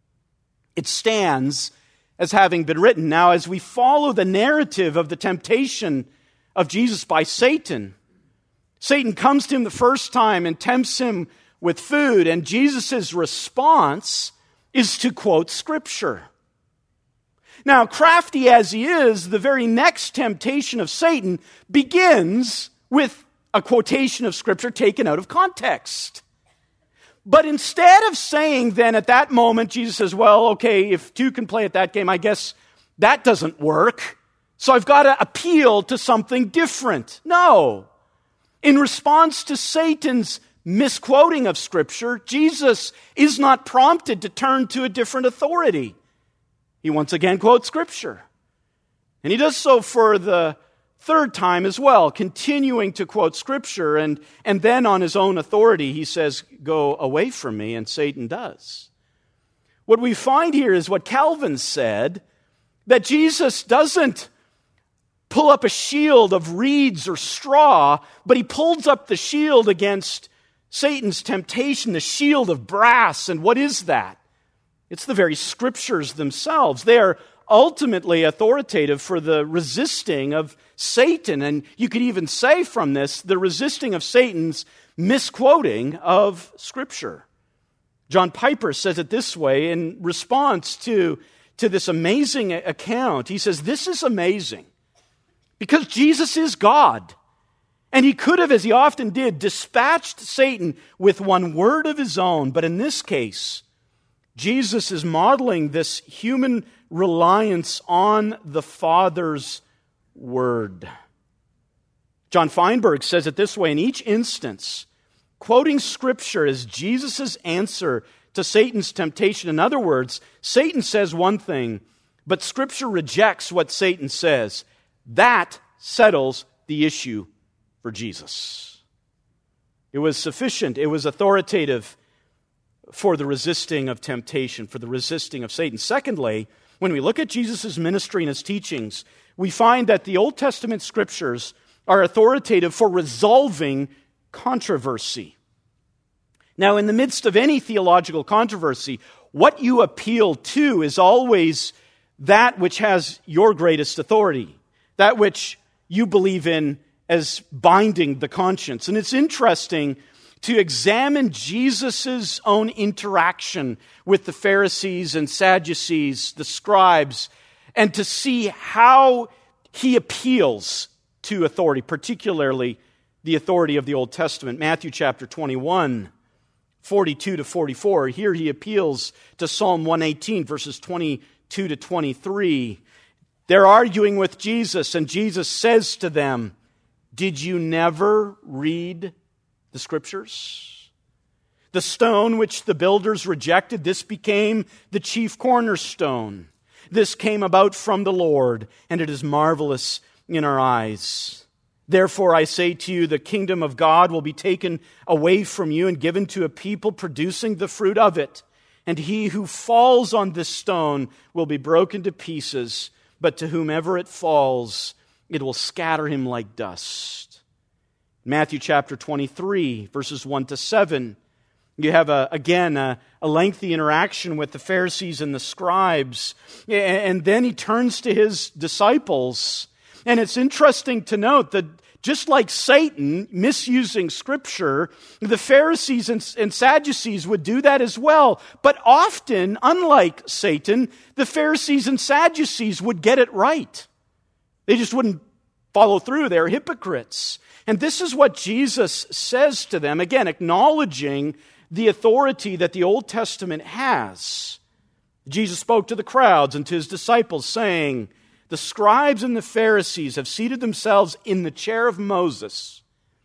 [SPEAKER 1] It stands as having been written. Now, as we follow the narrative of the temptation of Jesus by Satan, Satan comes to him the first time and tempts him with food, and Jesus' response is to quote Scripture. Now, crafty as he is, the very next temptation of Satan begins with a quotation of Scripture taken out of context. But instead of saying then at that moment, Jesus says, "Well, okay, if two can play at that game, I guess that doesn't work. So I've got to appeal to something different." No. In response to Satan's misquoting of Scripture, Jesus is not prompted to turn to a different authority. He once again quotes Scripture. And he does so for the third time as well, continuing to quote Scripture. And then on his own authority, he says, "Go away from me," and Satan does. What we find here is what Calvin said, that Jesus doesn't pull up a shield of reeds or straw, but he pulls up the shield against Satan's temptation, the shield of brass. And what is that? It's the very Scriptures themselves. They are ultimately authoritative for the resisting of Satan. And you could even say from this, the resisting of Satan's misquoting of Scripture. John Piper says it this way in response to this amazing account. He says, this is amazing because Jesus is God. And he could have, as he often did, dispatched Satan with one word of his own. But in this case, Jesus is modeling this human reliance on the Father's word. John Feinberg says it this way, in each instance, quoting Scripture as Jesus' answer to Satan's temptation. In other words, Satan says one thing, but Scripture rejects what Satan says. That settles the issue for Jesus. It was sufficient, it was authoritative for the resisting of temptation, for the resisting of Satan. Secondly, when we look at Jesus' ministry and his teachings, we find that the Old Testament Scriptures are authoritative for resolving controversy. Now, in the midst of any theological controversy, what you appeal to is always that which has your greatest authority, that which you believe in as binding the conscience. And it's interesting to examine Jesus' own interaction with the Pharisees and Sadducees, the scribes, and to see how he appeals to authority, particularly the authority of the Old Testament. Matthew chapter 21, 42 to 44. Here he appeals to Psalm 118, verses 22 to 23. They're arguing with Jesus, and Jesus says to them, "Did you never read the Scriptures? The stone which the builders rejected, this became the chief cornerstone. This came about from the Lord, and it is marvelous in our eyes. Therefore I say to you, the kingdom of God will be taken away from you and given to a people producing the fruit of it. And he who falls on this stone will be broken to pieces, but to whomever it falls, it will scatter him like dust." Matthew chapter 23, verses 1 to 7. You have, a lengthy interaction with the Pharisees and the scribes. And then he turns to his disciples. And it's interesting to note that just like Satan misusing Scripture, the Pharisees and Sadducees would do that as well. But often, unlike Satan, the Pharisees and Sadducees would get it right. They just wouldn't follow through. They're hypocrites. And this is what Jesus says to them, again, acknowledging the authority that the Old Testament has. Jesus spoke to the crowds and to his disciples, saying, "The scribes and the Pharisees have seated themselves in the chair of Moses.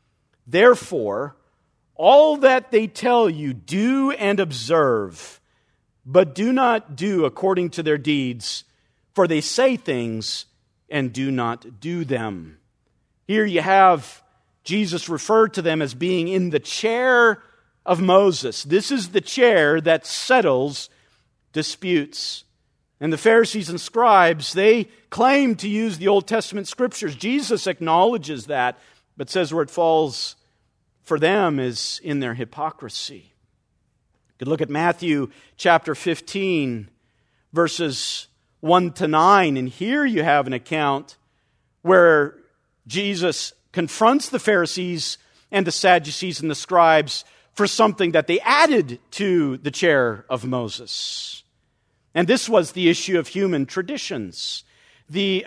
[SPEAKER 1] Therefore, all that they tell you, do and observe, but do not do according to their deeds, for they say things and do not do them." Here you have Jesus referred to them as being in the chair of Moses. This is the chair that settles disputes. And the Pharisees and scribes, they claim to use the Old Testament Scriptures. Jesus acknowledges that, but says where it falls for them is in their hypocrisy. You could look at Matthew chapter 15, verses 1 to 9, and here you have an account where Jesus confronts the Pharisees and the Sadducees and the scribes for something that they added to the chair of Moses. And this was the issue of human traditions. The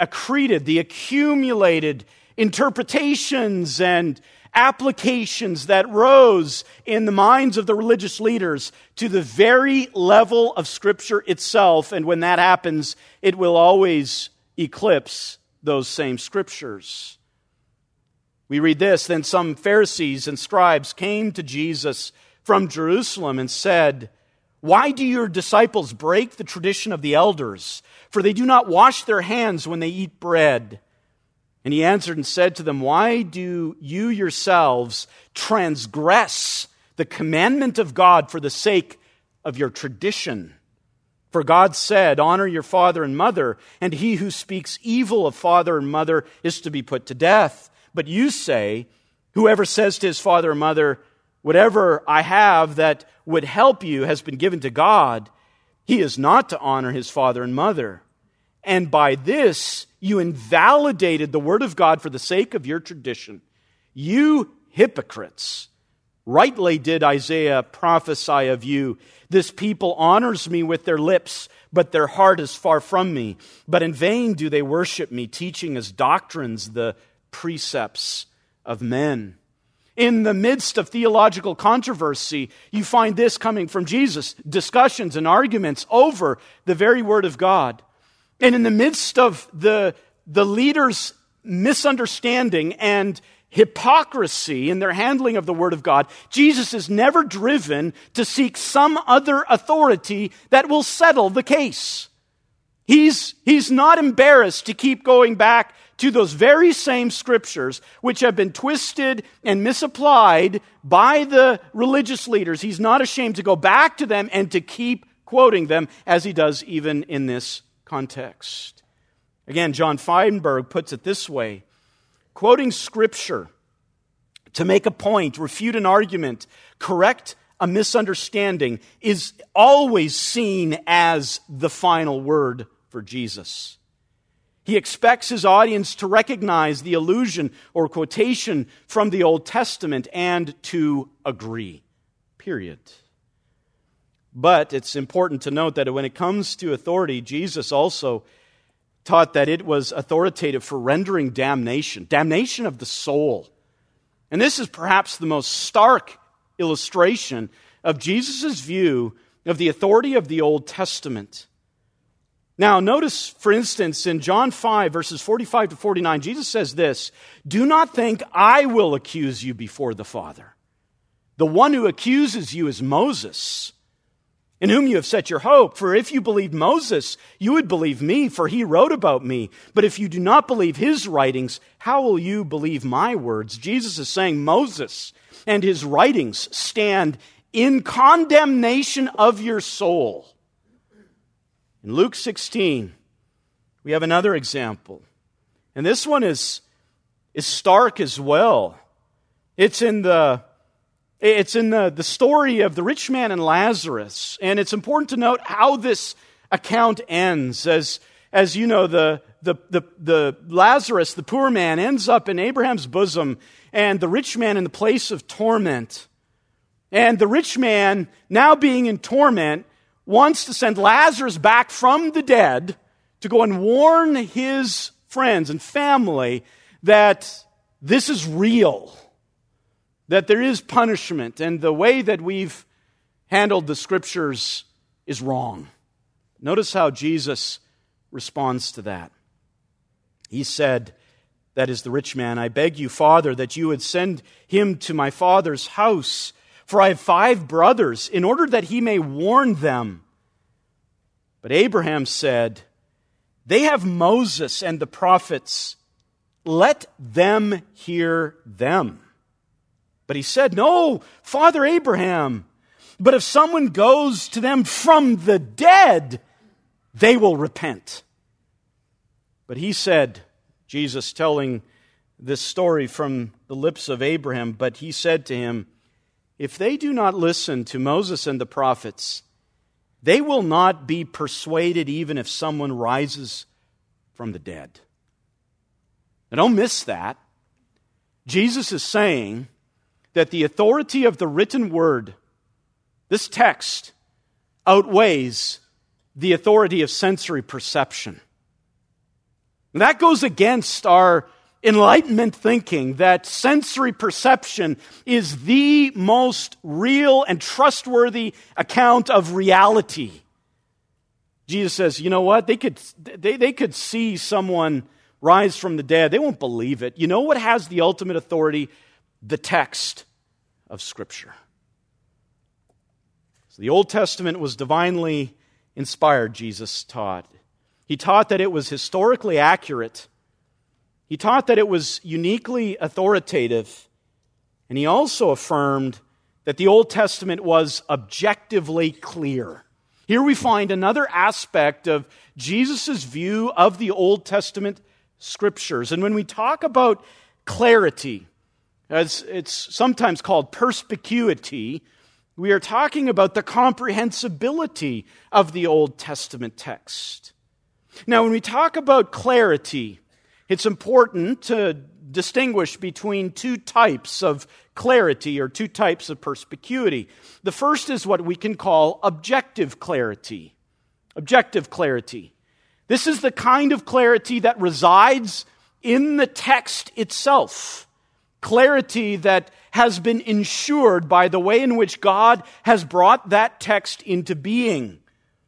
[SPEAKER 1] accumulated interpretations and applications that rose in the minds of the religious leaders to the very level of Scripture itself. And when that happens, it will always eclipse those same Scriptures. We read this, "Then some Pharisees and scribes came to Jesus from Jerusalem and said, 'Why do your disciples break the tradition of the elders? For they do not wash their hands when they eat bread.' And he answered and said to them, 'Why do you yourselves transgress the commandment of God for the sake of your tradition? For God said, honor your father and mother, and he who speaks evil of father and mother is to be put to death. But you say, whoever says to his father or mother, whatever I have that would help you has been given to God, He is not to honor his father and mother. And by this you invalidated the word of God for the sake of your tradition. You hypocrites! Rightly did Isaiah prophesy of you. This people honors me with their lips, but their heart is far from me. But in vain do they worship me, teaching as doctrines the precepts of men. In the midst of theological controversy, you find this coming from Jesus, discussions and arguments over the very word of God. And in the midst of the leaders' misunderstanding and hypocrisy in their handling of the Word of God, Jesus is never driven to seek some other authority that will settle the case. He's not embarrassed to keep going back to those very same scriptures which have been twisted and misapplied by the religious leaders. He's not ashamed to go back to them and to keep quoting them, as he does even in this context. Again, John Feinberg puts it this way: quoting Scripture to make a point, refute an argument, correct a misunderstanding is always seen as the final word for Jesus. He expects his audience to recognize the allusion or quotation from the Old Testament and to agree. Period. But it's important to note that when it comes to authority, Jesus also taught that it was authoritative for rendering damnation of the soul. And this is perhaps the most stark illustration of Jesus' view of the authority of the Old Testament. Now, notice, for instance, in John 5, verses 45 to 49, Jesus says this: "Do not think I will accuse you before the Father. The one who accuses you is Moses, in whom you have set your hope. For if you believed Moses, you would believe me, for he wrote about me. But if you do not believe his writings, how will you believe my words?" Jesus is saying Moses and his writings stand in condemnation of your soul. In Luke 16, we have another example. And this one is stark as well. It's in the story of the rich man and Lazarus. And it's important to note how this account ends. As you know, the Lazarus, the poor man, ends up in Abraham's bosom, and the rich man in the place of torment. And the rich man, now being in torment, wants to send Lazarus back from the dead to go and warn his friends and family that this is real, that there is punishment, and the way that we've handled the Scriptures is wrong. Notice how Jesus responds to that. He said, that is the rich man, "I beg you, Father, that you would send him to my father's house, for I have 5 brothers, in order that he may warn them." But Abraham said, "They have Moses and the prophets. Let them hear them." But he said, "No, Father Abraham, but if someone goes to them from the dead, they will repent." But he said, Jesus telling this story from the lips of Abraham, but he said to him, "If they do not listen to Moses and the prophets, they will not be persuaded even if someone rises from the dead." Now don't miss that. Jesus is saying that the authority of the written word, this text, outweighs the authority of sensory perception. And that goes against our Enlightenment thinking that sensory perception is the most real and trustworthy account of reality. Jesus says, you know what? They could see someone rise from the dead. They won't believe it. You know what has the ultimate authority? The text of Scripture. So the Old Testament was divinely inspired, Jesus taught. He taught that it was historically accurate. He taught that it was uniquely authoritative. And he also affirmed that the Old Testament was objectively clear. Here we find another aspect of Jesus' view of the Old Testament Scriptures. And when we talk about clarity, as it's sometimes called perspicuity, We are talking about the comprehensibility of the Old Testament text. Now, when we talk about clarity, it's important to distinguish between two types of clarity or two types of perspicuity. The first is what we can call objective clarity. Objective clarity. This is the kind of clarity that resides in the text itself. Clarity that has been ensured by the way in which God has brought that text into being.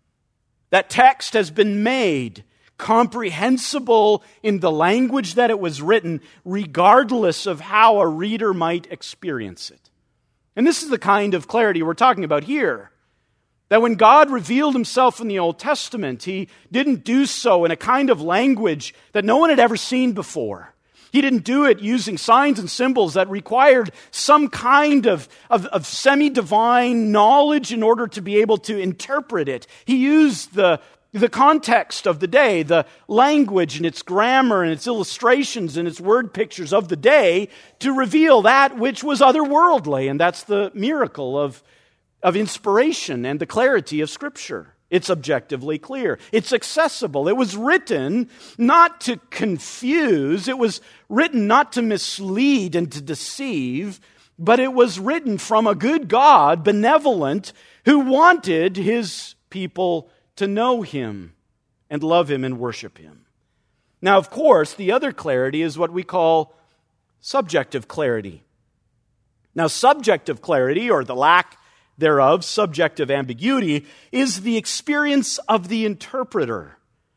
[SPEAKER 1] That text has been made comprehensible in the language that it was written, regardless of how a reader might experience it. And this is the kind of clarity we're talking about here. That when God revealed himself in the Old Testament, he didn't do so in a kind of language that no one had ever seen before. He didn't do it using signs and symbols that required some kind of semi-divine knowledge in order to be able to interpret it. He used the context of the day, the language and its grammar and its illustrations and its word pictures of the day to reveal that which was otherworldly. And that's the miracle of inspiration and the clarity of Scripture. It's objectively clear. It's accessible. It was written not to confuse. It was written not to mislead and to deceive, but it was written from a good God, benevolent, who wanted his people to know him and love him and worship him. Now, of course, the other clarity is what we call subjective clarity. Now, subjective clarity, or the lack thereof, subjective ambiguity, is the experience of the interpreter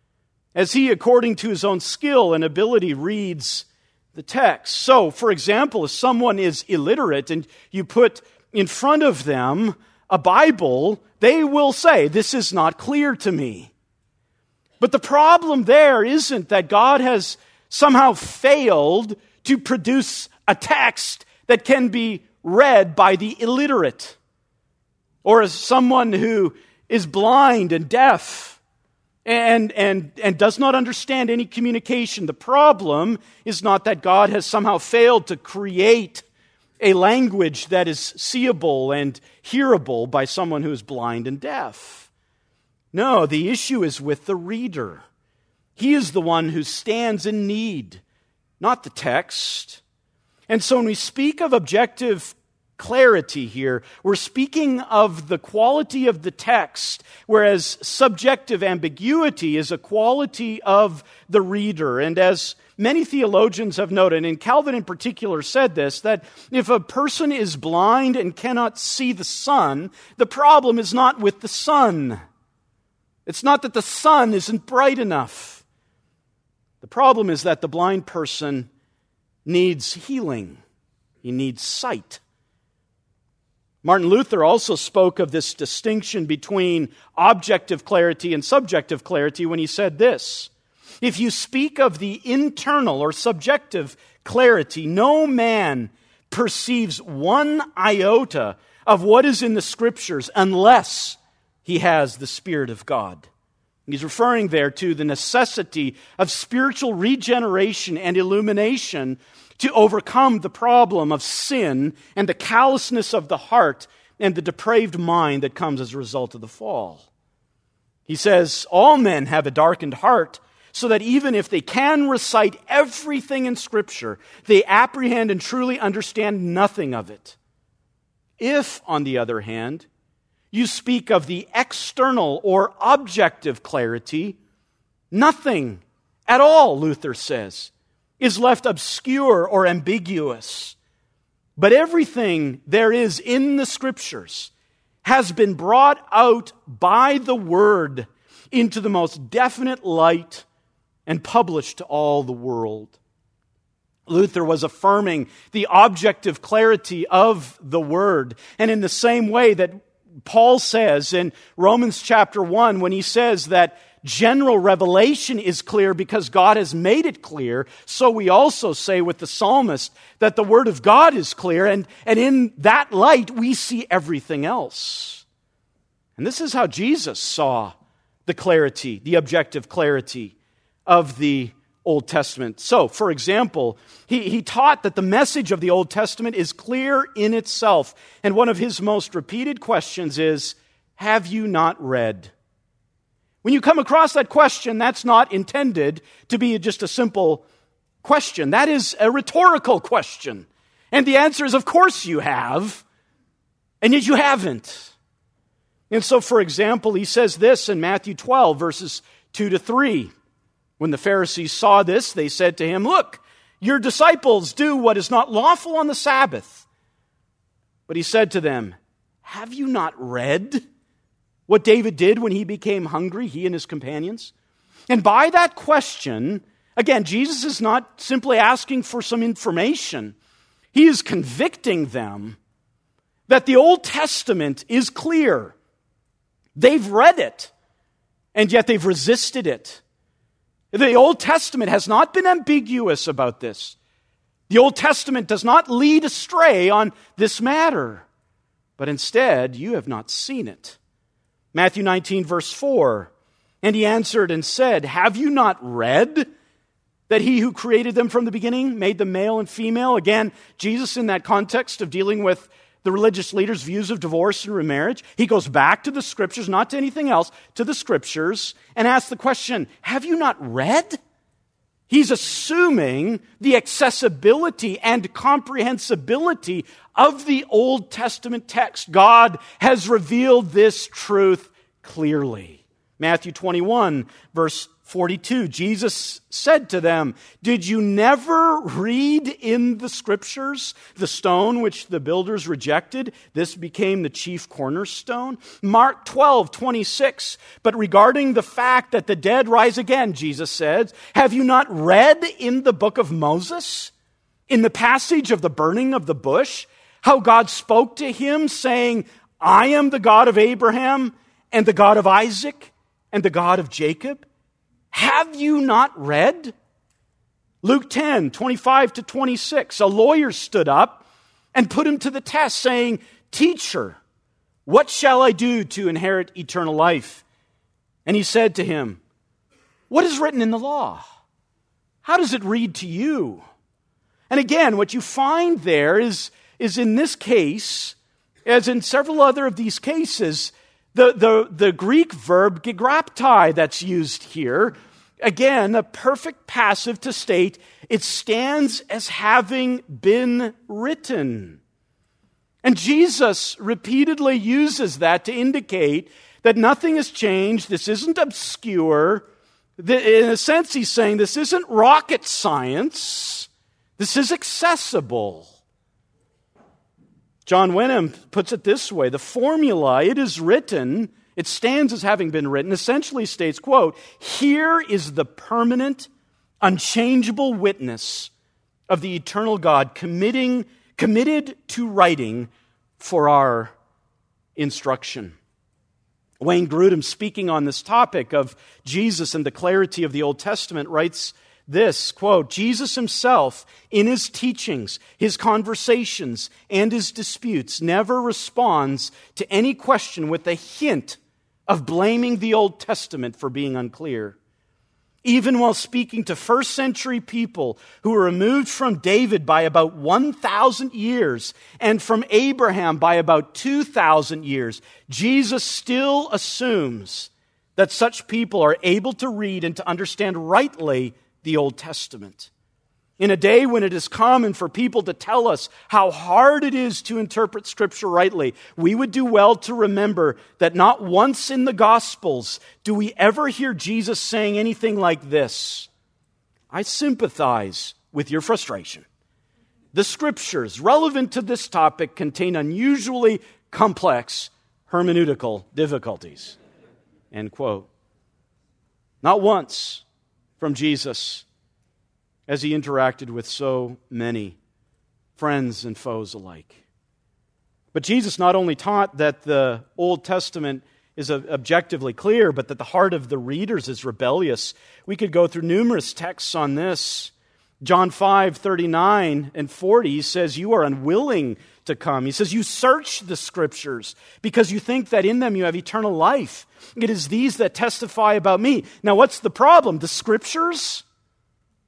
[SPEAKER 1] as he, according to his own skill and ability, reads the text. So, for example, if someone is illiterate and you put in front of them a Bible, they will say, "This is not clear to me." But the problem there isn't that God has somehow failed to produce a text that can be read by the illiterate, or as someone who is blind and deaf and does not understand any communication. The problem is not that God has somehow failed to create a language that is seeable and hearable by someone who is blind and deaf. No, the issue is with the reader. He is the one who stands in need, not the text. And so when we speak of objective clarity here, we're speaking of the quality of the text, whereas subjective ambiguity is a quality of the reader. And as many theologians have noted, and Calvin in particular said this, that if a person is blind and cannot see the sun, the problem is not with the sun. It's not that the sun isn't bright enough. The problem is that the blind person needs healing. He needs sight. Martin Luther also spoke of this distinction between objective clarity and subjective clarity when he said this: "If you speak of the internal or subjective clarity, no man perceives one iota of what is in the Scriptures unless he has the Spirit of God." He's referring there to the necessity of spiritual regeneration and illumination to overcome the problem of sin and the callousness of the heart and the depraved mind that comes as a result of the fall. He says, all men have a darkened heart, so that even if they can recite everything in Scripture, they apprehend and truly understand nothing of it. If, on the other hand, you speak of the external or objective clarity, nothing at all, Luther says, is left obscure or ambiguous. But everything there is in the Scriptures has been brought out by the Word into the most definite light and published to all the world. Luther was affirming the objective clarity of the Word. And in the same way that Paul says in Romans chapter 1, when he says that general revelation is clear because God has made it clear, so we also say with the psalmist that the Word of God is clear, and in that light we see everything else. And this is how Jesus saw the clarity, the objective clarity of the Old Testament. So, for example, he taught that the message of the Old Testament is clear in itself. And one of his most repeated questions is, have you not read? When you come across that question, that's not intended to be just a simple question. That is a rhetorical question. And the answer is, of course you have, and yet you haven't. And so, for example, he says this in Matthew 12, verses 2-3. When the Pharisees saw this, they said to him, "Look, your disciples do what is not lawful on the Sabbath." But he said to them, "Have you not read what David did when he became hungry, he and his companions?" And by that question, again, Jesus is not simply asking for some information. He is convicting them that the Old Testament is clear. They've read it, and yet they've resisted it. The Old Testament has not been ambiguous about this. The Old Testament does not lead astray on this matter, but instead you have not seen it. Matthew 19, verse 4, "And he answered and said, 'Have you not read that he who created them from the beginning made them male and female?'" Again, Jesus, in that context of dealing with the religious leaders' views of divorce and remarriage, he goes back to the Scriptures, not to anything else, to the Scriptures, and asks the question, have you not read? He's assuming the accessibility and comprehensibility of the Old Testament text. God has revealed this truth clearly. Matthew 21, verse 42, Jesus said to them, "Did you never read in the Scriptures the stone which the builders rejected? This became the chief cornerstone." Mark 12, 26, "But regarding the fact that the dead rise again," Jesus said, "have you not read in the book of Moses, in the passage of the burning of the bush, how God spoke to him saying, 'I am the God of Abraham and the God of Isaac and the God of Jacob'? Have you not read?" Luke 10, 25-26, a lawyer stood up and put him to the test, saying, "Teacher, what shall I do to inherit eternal life?" And he said to him, "What is written in the law? How does it read to you?" And again, what you find there is in this case, as in several other of these cases, the Greek verb gegraptai that's used here, again, a perfect passive to state it stands as having been written. And Jesus repeatedly uses that to indicate that nothing has changed. This isn't obscure. In a sense, he's saying this isn't rocket science. This is accessible. John Wenham puts it this way: the formula, "it is written," it stands as having been written, essentially states, quote, "Here is the permanent, unchangeable witness of the eternal God committed to writing for our instruction." Wayne Grudem, speaking on this topic of Jesus and the clarity of the Old Testament, writes this, quote, "Jesus himself, in his teachings, his conversations, and his disputes, never responds to any question with a hint of blaming the Old Testament for being unclear. Even while speaking to first century people who were removed from David by about 1,000 years and from Abraham by about 2,000 years, Jesus still assumes that such people are able to read and to understand rightly the Old Testament. In a day when it is common for people to tell us how hard it is to interpret Scripture rightly, we would do well to remember that not once in the Gospels do we ever hear Jesus saying anything like this: "I sympathize with your frustration. The Scriptures relevant to this topic contain unusually complex hermeneutical difficulties." End quote. Not once from Jesus as he interacted with so many friends and foes alike. But Jesus not only taught that the Old Testament is objectively clear, but that the heart of the readers is rebellious. We could go through numerous texts on this. John 5, 39 and 40, he says, "You are unwilling to come." He says, "You search the Scriptures because you think that in them you have eternal life. It is these that testify about me." Now, what's the problem? The Scriptures?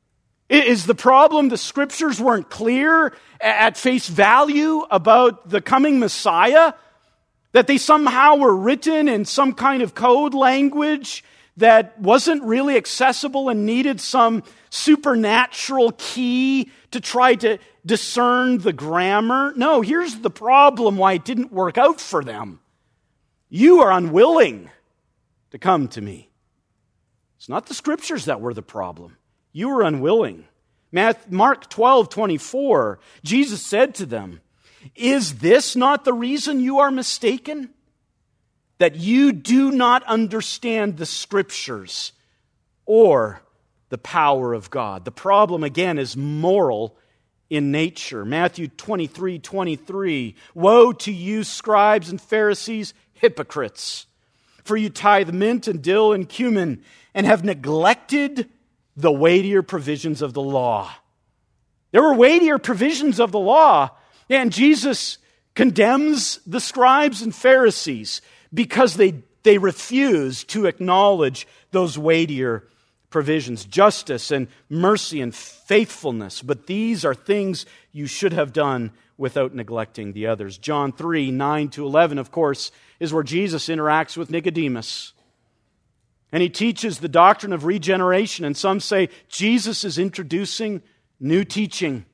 [SPEAKER 2] Is the problem the Scriptures weren't clear at face value about the coming Messiah? That they somehow were written in some kind of code language that wasn't really accessible and needed some supernatural key to try to discern the grammar? No, here's the problem why it didn't work out for them. You are unwilling to come to me. It's not the Scriptures that were the problem. You were unwilling. Mark 12:24, Jesus said to them, "Is this not the reason you are mistaken? That you do not understand the Scriptures or the power of God." The problem, again, is moral in nature. Matthew 23:23, "Woe to you, scribes and Pharisees, hypocrites! For you tithe mint and dill and cumin, and have neglected the weightier provisions of the law." There were weightier provisions of the law, and Jesus condemns the scribes and Pharisees because they refuse to acknowledge those weightier provisions, justice and mercy and faithfulness. But these are things you should have done without neglecting the others. John 3:9-11, of course, is where Jesus interacts with Nicodemus. And he teaches the doctrine of regeneration. And some say Jesus is introducing new teaching.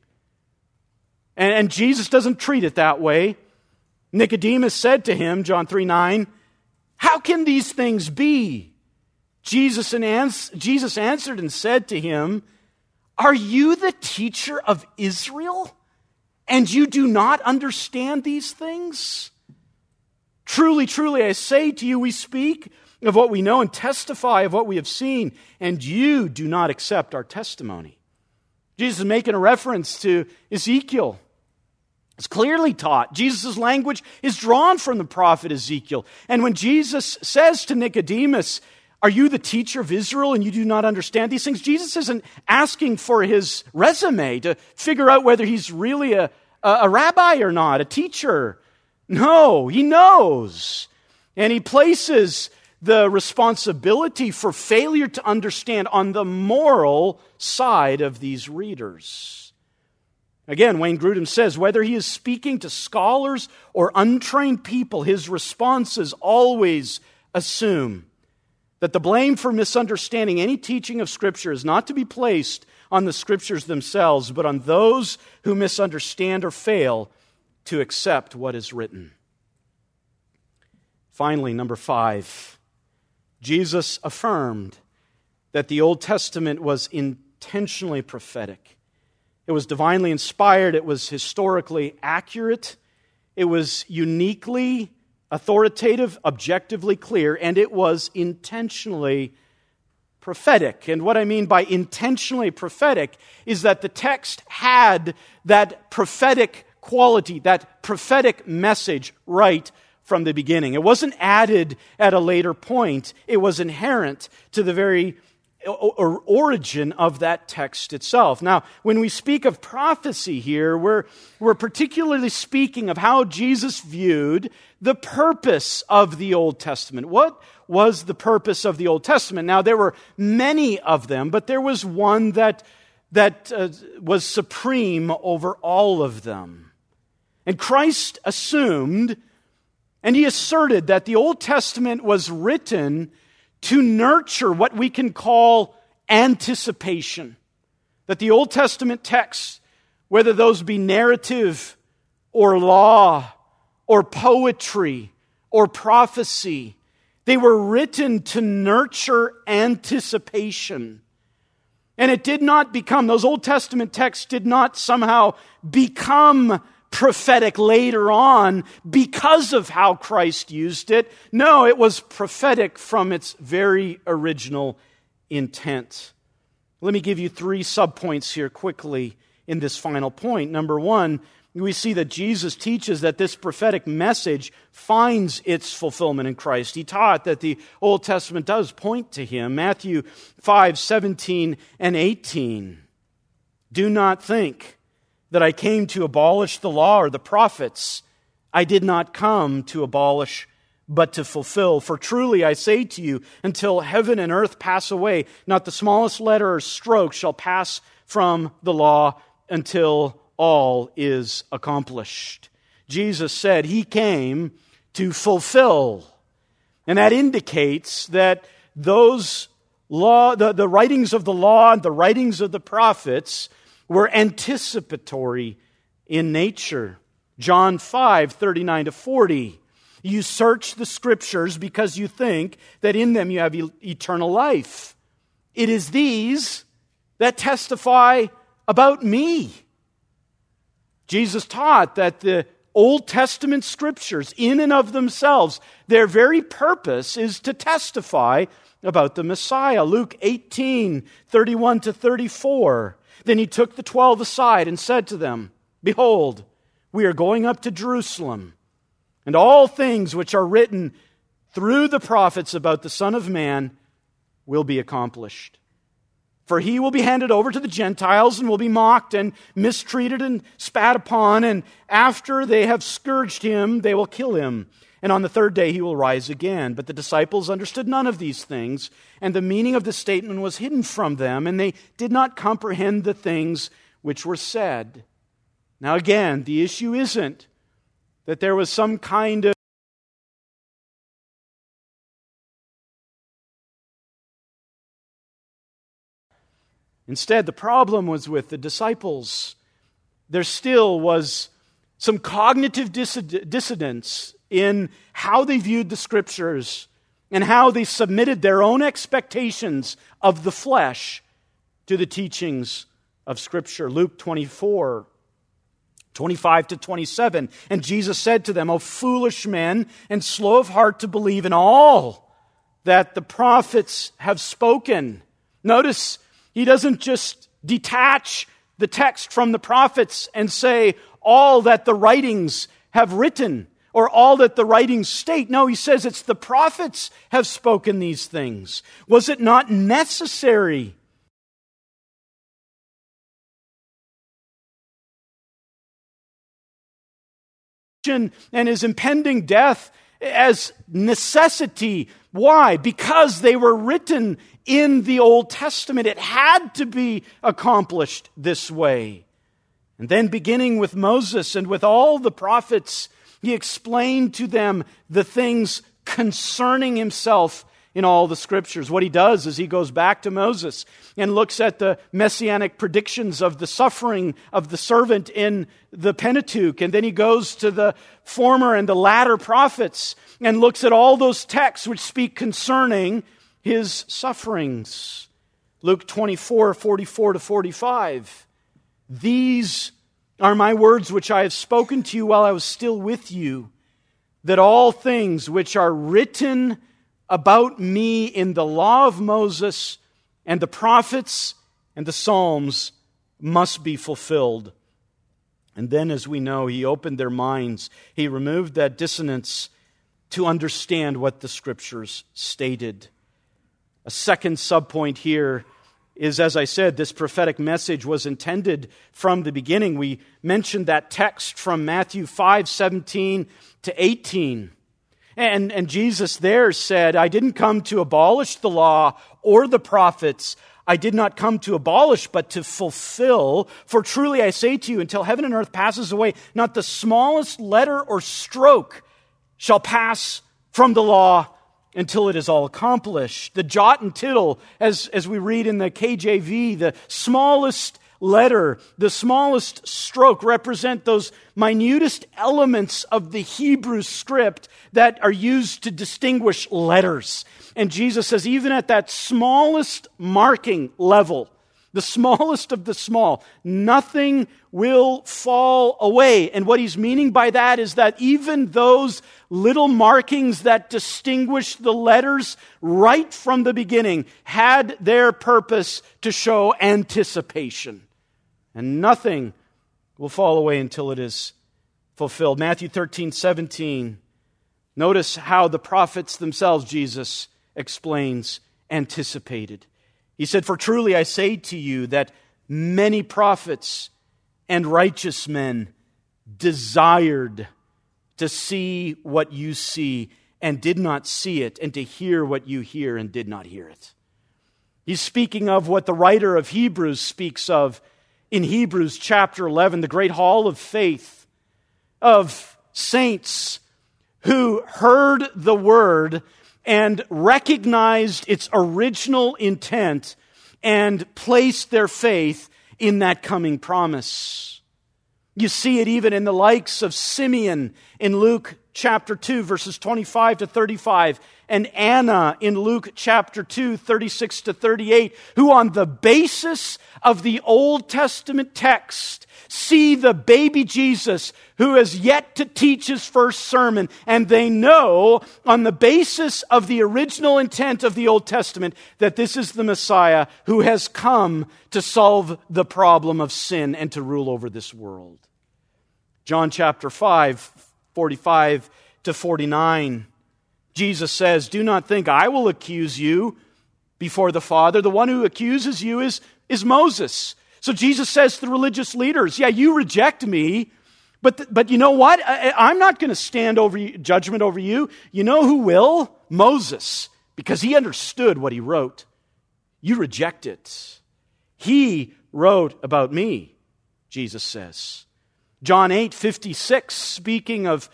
[SPEAKER 2] And Jesus doesn't treat it that way. Nicodemus said to him, John 3:9, "How can these things be?" Jesus answered and said to him, "Are you the teacher of Israel, and you do not understand these things? Truly, truly, I say to you, we speak of what we know and testify of what we have seen, and you do not accept our testimony." Jesus is making a reference to Ezekiel. It's clearly taught. Jesus' language is drawn from the prophet Ezekiel. And when Jesus says to Nicodemus, "Are you the teacher of Israel and you do not understand these things?" Jesus isn't asking for his resume to figure out whether he's really a rabbi or not, a teacher. No, he knows. And he places the responsibility for failure to understand on the moral side of these readers. Again, Wayne Grudem says, whether he is speaking to scholars or untrained people, his responses always assume that the blame for misunderstanding any teaching of Scripture is not to be placed on the Scriptures themselves, but on those who misunderstand or fail to accept what is written. Finally, number 5, Jesus affirmed that the Old Testament was intentionally prophetic. It was divinely inspired. It was historically accurate. It was uniquely authoritative, objectively clear, and it was intentionally prophetic. And what I mean by intentionally prophetic is that the text had that prophetic quality, that prophetic message right from the beginning. It wasn't added at a later point. It was inherent to the very origin of that text itself. Now, when we speak of prophecy here, we're particularly speaking of how Jesus viewed the purpose of the Old Testament. What was the purpose of the Old Testament? Now, there were many of them, but there was one that was supreme over all of them. And Christ assumed, and he asserted, that the Old Testament was written to nurture what we can call anticipation. That the Old Testament texts, whether those be narrative or law or poetry or prophecy, they were written to nurture anticipation. And it did not become, those Old Testament texts did not somehow become prophetic later on because of how Christ used it. No, it was prophetic from its very original intent. Let me give you 3 subpoints here quickly in this final point. Number 1, we see that Jesus teaches that this prophetic message finds its fulfillment in Christ. He taught that the Old Testament does point to Him. Matthew 5:17 and 18. "Do not think that I came to abolish the law or the prophets. I did not come to abolish, but to fulfill. For truly I say to you, until heaven and earth pass away, not the smallest letter or stroke shall pass from the law until all is accomplished. Jesus said He came to fulfill. And that indicates that those the writings of the law and the writings of the prophets were anticipatory in nature. John 5:39-40. You search the Scriptures because you think that in them you have eternal life. It is these that testify about me. Jesus taught that the Old Testament Scriptures, in and of themselves, their very purpose is to testify about the Messiah. Luke 18:31-34. Then He took the 12 aside and said to them, Behold, we are going up to Jerusalem, and all things which are written through the prophets about the Son of Man will be accomplished. For He will be handed over to the Gentiles and will be mocked and mistreated and spat upon, and after they have scourged Him, they will kill Him. And on the third day He will rise again. But the disciples understood none of these things, and the meaning of the statement was hidden from them, and they did not comprehend the things which were said. Now again, the issue isn't that there was some kind of Instead, the problem was with the disciples. There still was some cognitive dissonance in how they viewed the Scriptures and how they submitted their own expectations of the flesh to the teachings of Scripture. Luke 24:25-27. And Jesus said to them, O foolish men, and slow of heart to believe in all that the prophets have spoken. Notice, He doesn't just detach the text from the prophets and say all that the writings have written or all that the writings state. No, He says it's the prophets have spoken these things. Was it not necessary and His impending death as necessity? Why? Because they were written in the Old Testament. It had to be accomplished this way. And then beginning with Moses and with all the prophets, He explained to them the things concerning Himself in all the Scriptures. What He does is He goes back to Moses and looks at the messianic predictions of the suffering of the servant in the Pentateuch. And then He goes to the former and the latter prophets and looks at all those texts which speak concerning His sufferings. Luke 24:44-45. These are my words which I have spoken to you while I was still with you, that all things which are written about me in the law of Moses and the prophets and the Psalms must be fulfilled. And then, as we know, He opened their minds. He removed that dissonance to understand what the Scriptures stated. A second subpoint here is, as I said, this prophetic message was intended from the beginning. We mentioned that text from Matthew 5:17-18. And Jesus there said, I didn't come to abolish the law or the prophets. I did not come to abolish, but to fulfill. For truly I say to you, until heaven and earth passes away, not the smallest letter or stroke shall pass from the law until it is all accomplished. The jot and tittle, as we read in the KJV, the smallest letter, the smallest stroke represent those minutest elements of the Hebrew script that are used to distinguish letters. And Jesus says, even at that smallest marking level, the smallest of the small, nothing will fall away. And what He's meaning by that is that even those little markings that distinguish the letters right from the beginning had their purpose to show anticipation. And nothing will fall away until it is fulfilled. Matthew 13:17. Notice how the prophets themselves, Jesus explains, anticipated. He said, for truly I say to you that many prophets and righteous men desired to see what you see and did not see it, and to hear what you hear and did not hear it. He's speaking of what the writer of Hebrews speaks of in Hebrews chapter 11, the great hall of faith of saints who heard the word and recognized its original intent and placed their faith in that coming promise. You see it even in the likes of Simeon in Luke chapter 2, verses 25 to 35, and Anna in Luke chapter 2, 36 to 38, who on the basis of the Old Testament text see the baby Jesus who has yet to teach his first sermon, and they know on the basis of the original intent of the Old Testament that this is the Messiah who has come to solve the problem of sin and to rule over this world. John chapter 5, 45 to 49, Jesus says, "Do not think I will accuse you before the Father. The one who accuses you is Moses." So Jesus says to the religious leaders, yeah, you reject me, but you know what? I'm not going to stand over you, judgment over you. You know who will? Moses, because he understood what he wrote. You reject it. He wrote about me, Jesus says. John 8:56, speaking of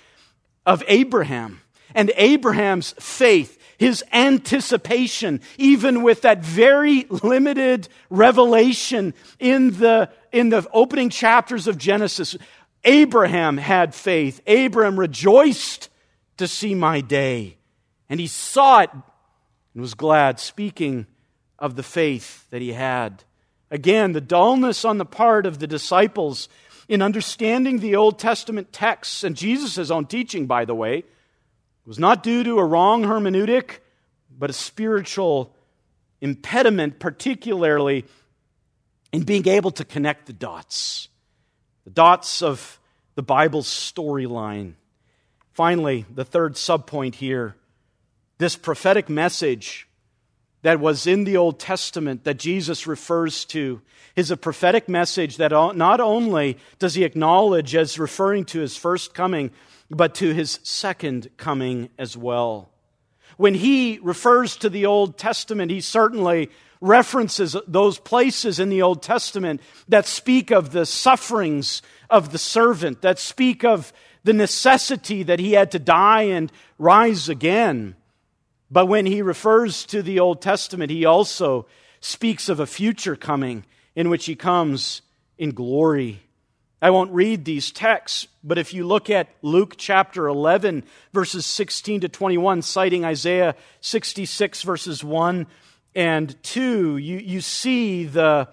[SPEAKER 2] Abraham and Abraham's faith, his anticipation, even with that very limited revelation in the opening chapters of Genesis. Abraham had faith. Abraham rejoiced to see my day. And he saw it and was glad, speaking of the faith that he had. Again, the dullness on the part of the disciples in understanding the Old Testament texts, and Jesus' own teaching, by the way, was not due to a wrong hermeneutic, but a spiritual impediment, particularly in being able to connect the dots of the Bible's storyline. Finally, the third subpoint here, this prophetic message that was in the Old Testament that Jesus refers to is a prophetic message that not only does he acknowledge as referring to his first coming, but to his second coming as well. When he refers to the Old Testament, he certainly references those places in the Old Testament that speak of the sufferings of the servant, that speak of the necessity that he had to die and rise again. But when he refers to the Old Testament, he also speaks of a future coming in which he comes in glory. I won't read these texts, but if you look at Luke chapter 11, verses 16 to 21, citing Isaiah 66, verses 1 and 2, you see the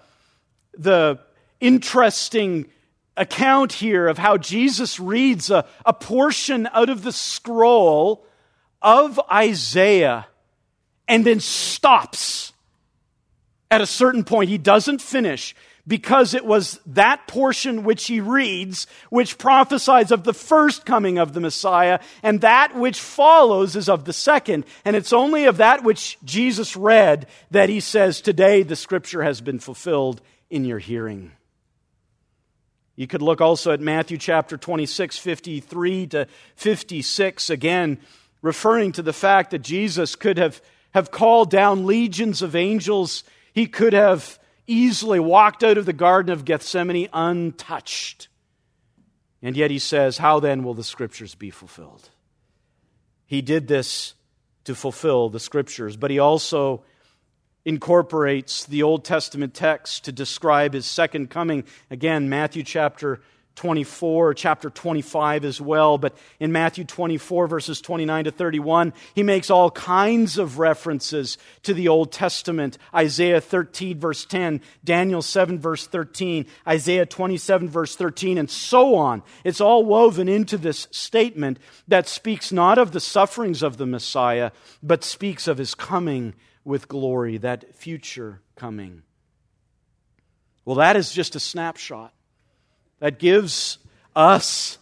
[SPEAKER 2] interesting account here of how Jesus reads a portion out of the scroll of Isaiah and then stops at a certain point. He doesn't finish, because it was that portion which he reads which prophesies of the first coming of the Messiah, and that which follows is of the second. And it's only of that which Jesus read that he says, "Today the scripture has been fulfilled in your hearing." You could look also at Matthew chapter 26, 53 to 56, again, referring to the fact that Jesus could have called down legions of angels. He could have easily walked out of the Garden of Gethsemane untouched. And yet he says, how then will the Scriptures be fulfilled? He did this to fulfill the Scriptures, but he also incorporates the Old Testament text to describe his second coming. Again, Matthew chapter 24, chapter 25 as well, but in Matthew 24, verses 29 to 31, he makes all kinds of references to the Old Testament. Isaiah 13, verse 10, Daniel 7, verse 13, Isaiah 27, verse 13, and so on. It's all woven into this statement that speaks not of the sufferings of the Messiah, but speaks of his coming with glory, that future coming. Well, that is just a snapshot. That gives us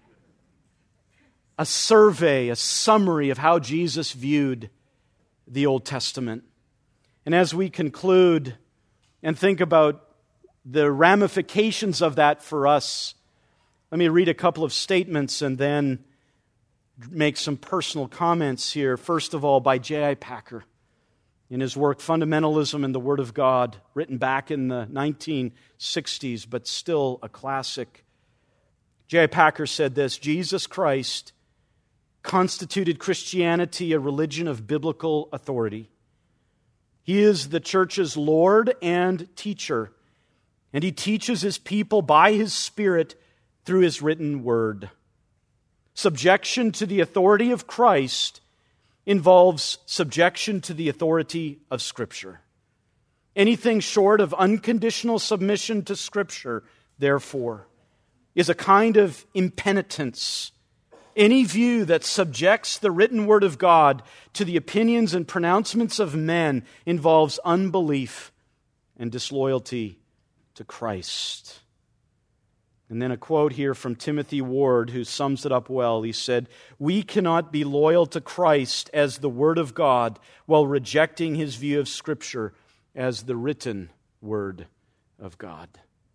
[SPEAKER 2] a survey, a summary of how Jesus viewed the Old Testament. And as we conclude and think about the ramifications of that for us, let me read a couple of statements and then make some personal comments here. First of all, by J.I. Packer in his work Fundamentalism and the Word of God, written back in the 1960s, but still a classic. J.I. Packer said this: Jesus Christ constituted Christianity a religion of biblical authority. He is the church's Lord and teacher, and He teaches His people by His Spirit through His written Word. Subjection to the authority of Christ involves subjection to the authority of Scripture. Anything short of unconditional submission to Scripture, therefore, is a kind of impenitence. Any view that subjects the written Word of God to the opinions and pronouncements of men involves unbelief and disloyalty to Christ. And then a quote here from Timothy Ward, who sums it up well. He said, "We cannot be loyal to Christ as the Word of God while rejecting His view of Scripture as the written Word of God."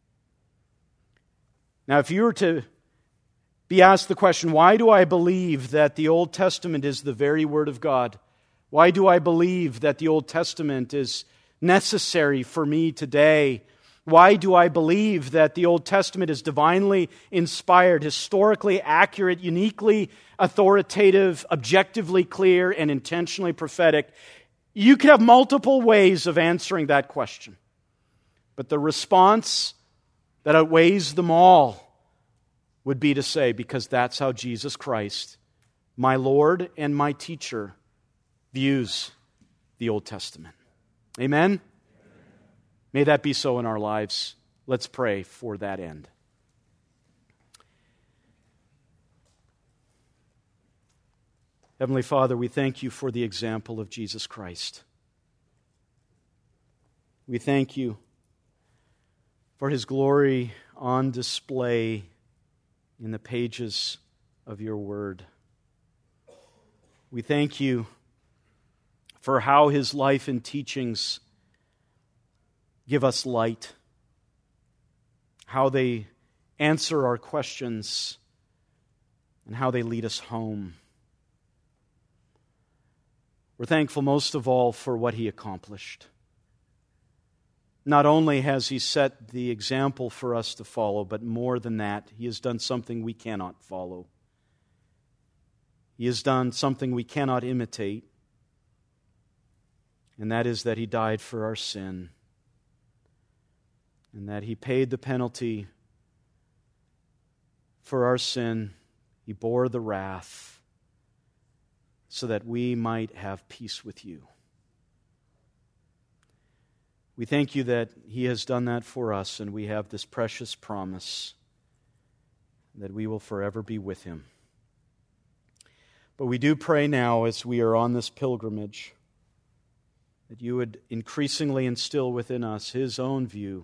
[SPEAKER 2] Now, if you were to be asked the question, why do I believe that the Old Testament is the very Word of God? Why do I believe that the Old Testament is necessary for me today? Why do I believe that the Old Testament is divinely inspired, historically accurate, uniquely authoritative, objectively clear, and intentionally prophetic? You could have multiple ways of answering that question. But the response that outweighs them all would be to say, because that's how Jesus Christ, my Lord and my teacher, views the Old Testament. Amen? May that be so in our lives. Let's pray for that end. Heavenly Father, we thank You for the example of Jesus Christ. We thank You for His glory on display in the pages of Your Word. We thank You for how His life and teachings give us light, how they answer our questions, and how they lead us home. We're thankful most of all for what He accomplished. Not only has He set the example for us to follow, but more than that, He has done something we cannot follow. He has done something we cannot imitate, and that is that He died for our sin, and that He paid the penalty for our sin. He bore the wrath so that we might have peace with You. We thank You that He has done that for us, and we have this precious promise that we will forever be with Him. But we do pray now, as we are on this pilgrimage, that You would increasingly instill within us His own view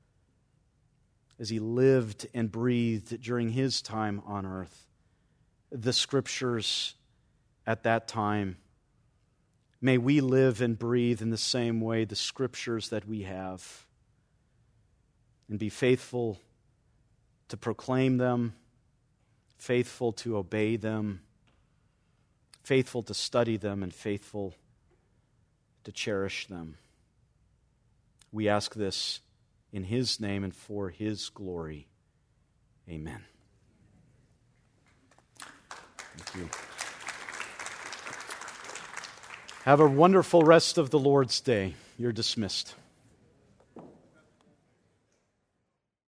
[SPEAKER 2] as He lived and breathed during His time on earth, the Scriptures at that time. May we live and breathe in the same way the Scriptures that we have, and be faithful to proclaim them, faithful to obey them, faithful to study them, and faithful to cherish them. We ask this in His name and for His glory. Amen. Thank you. Have a wonderful rest of the Lord's day. You're dismissed.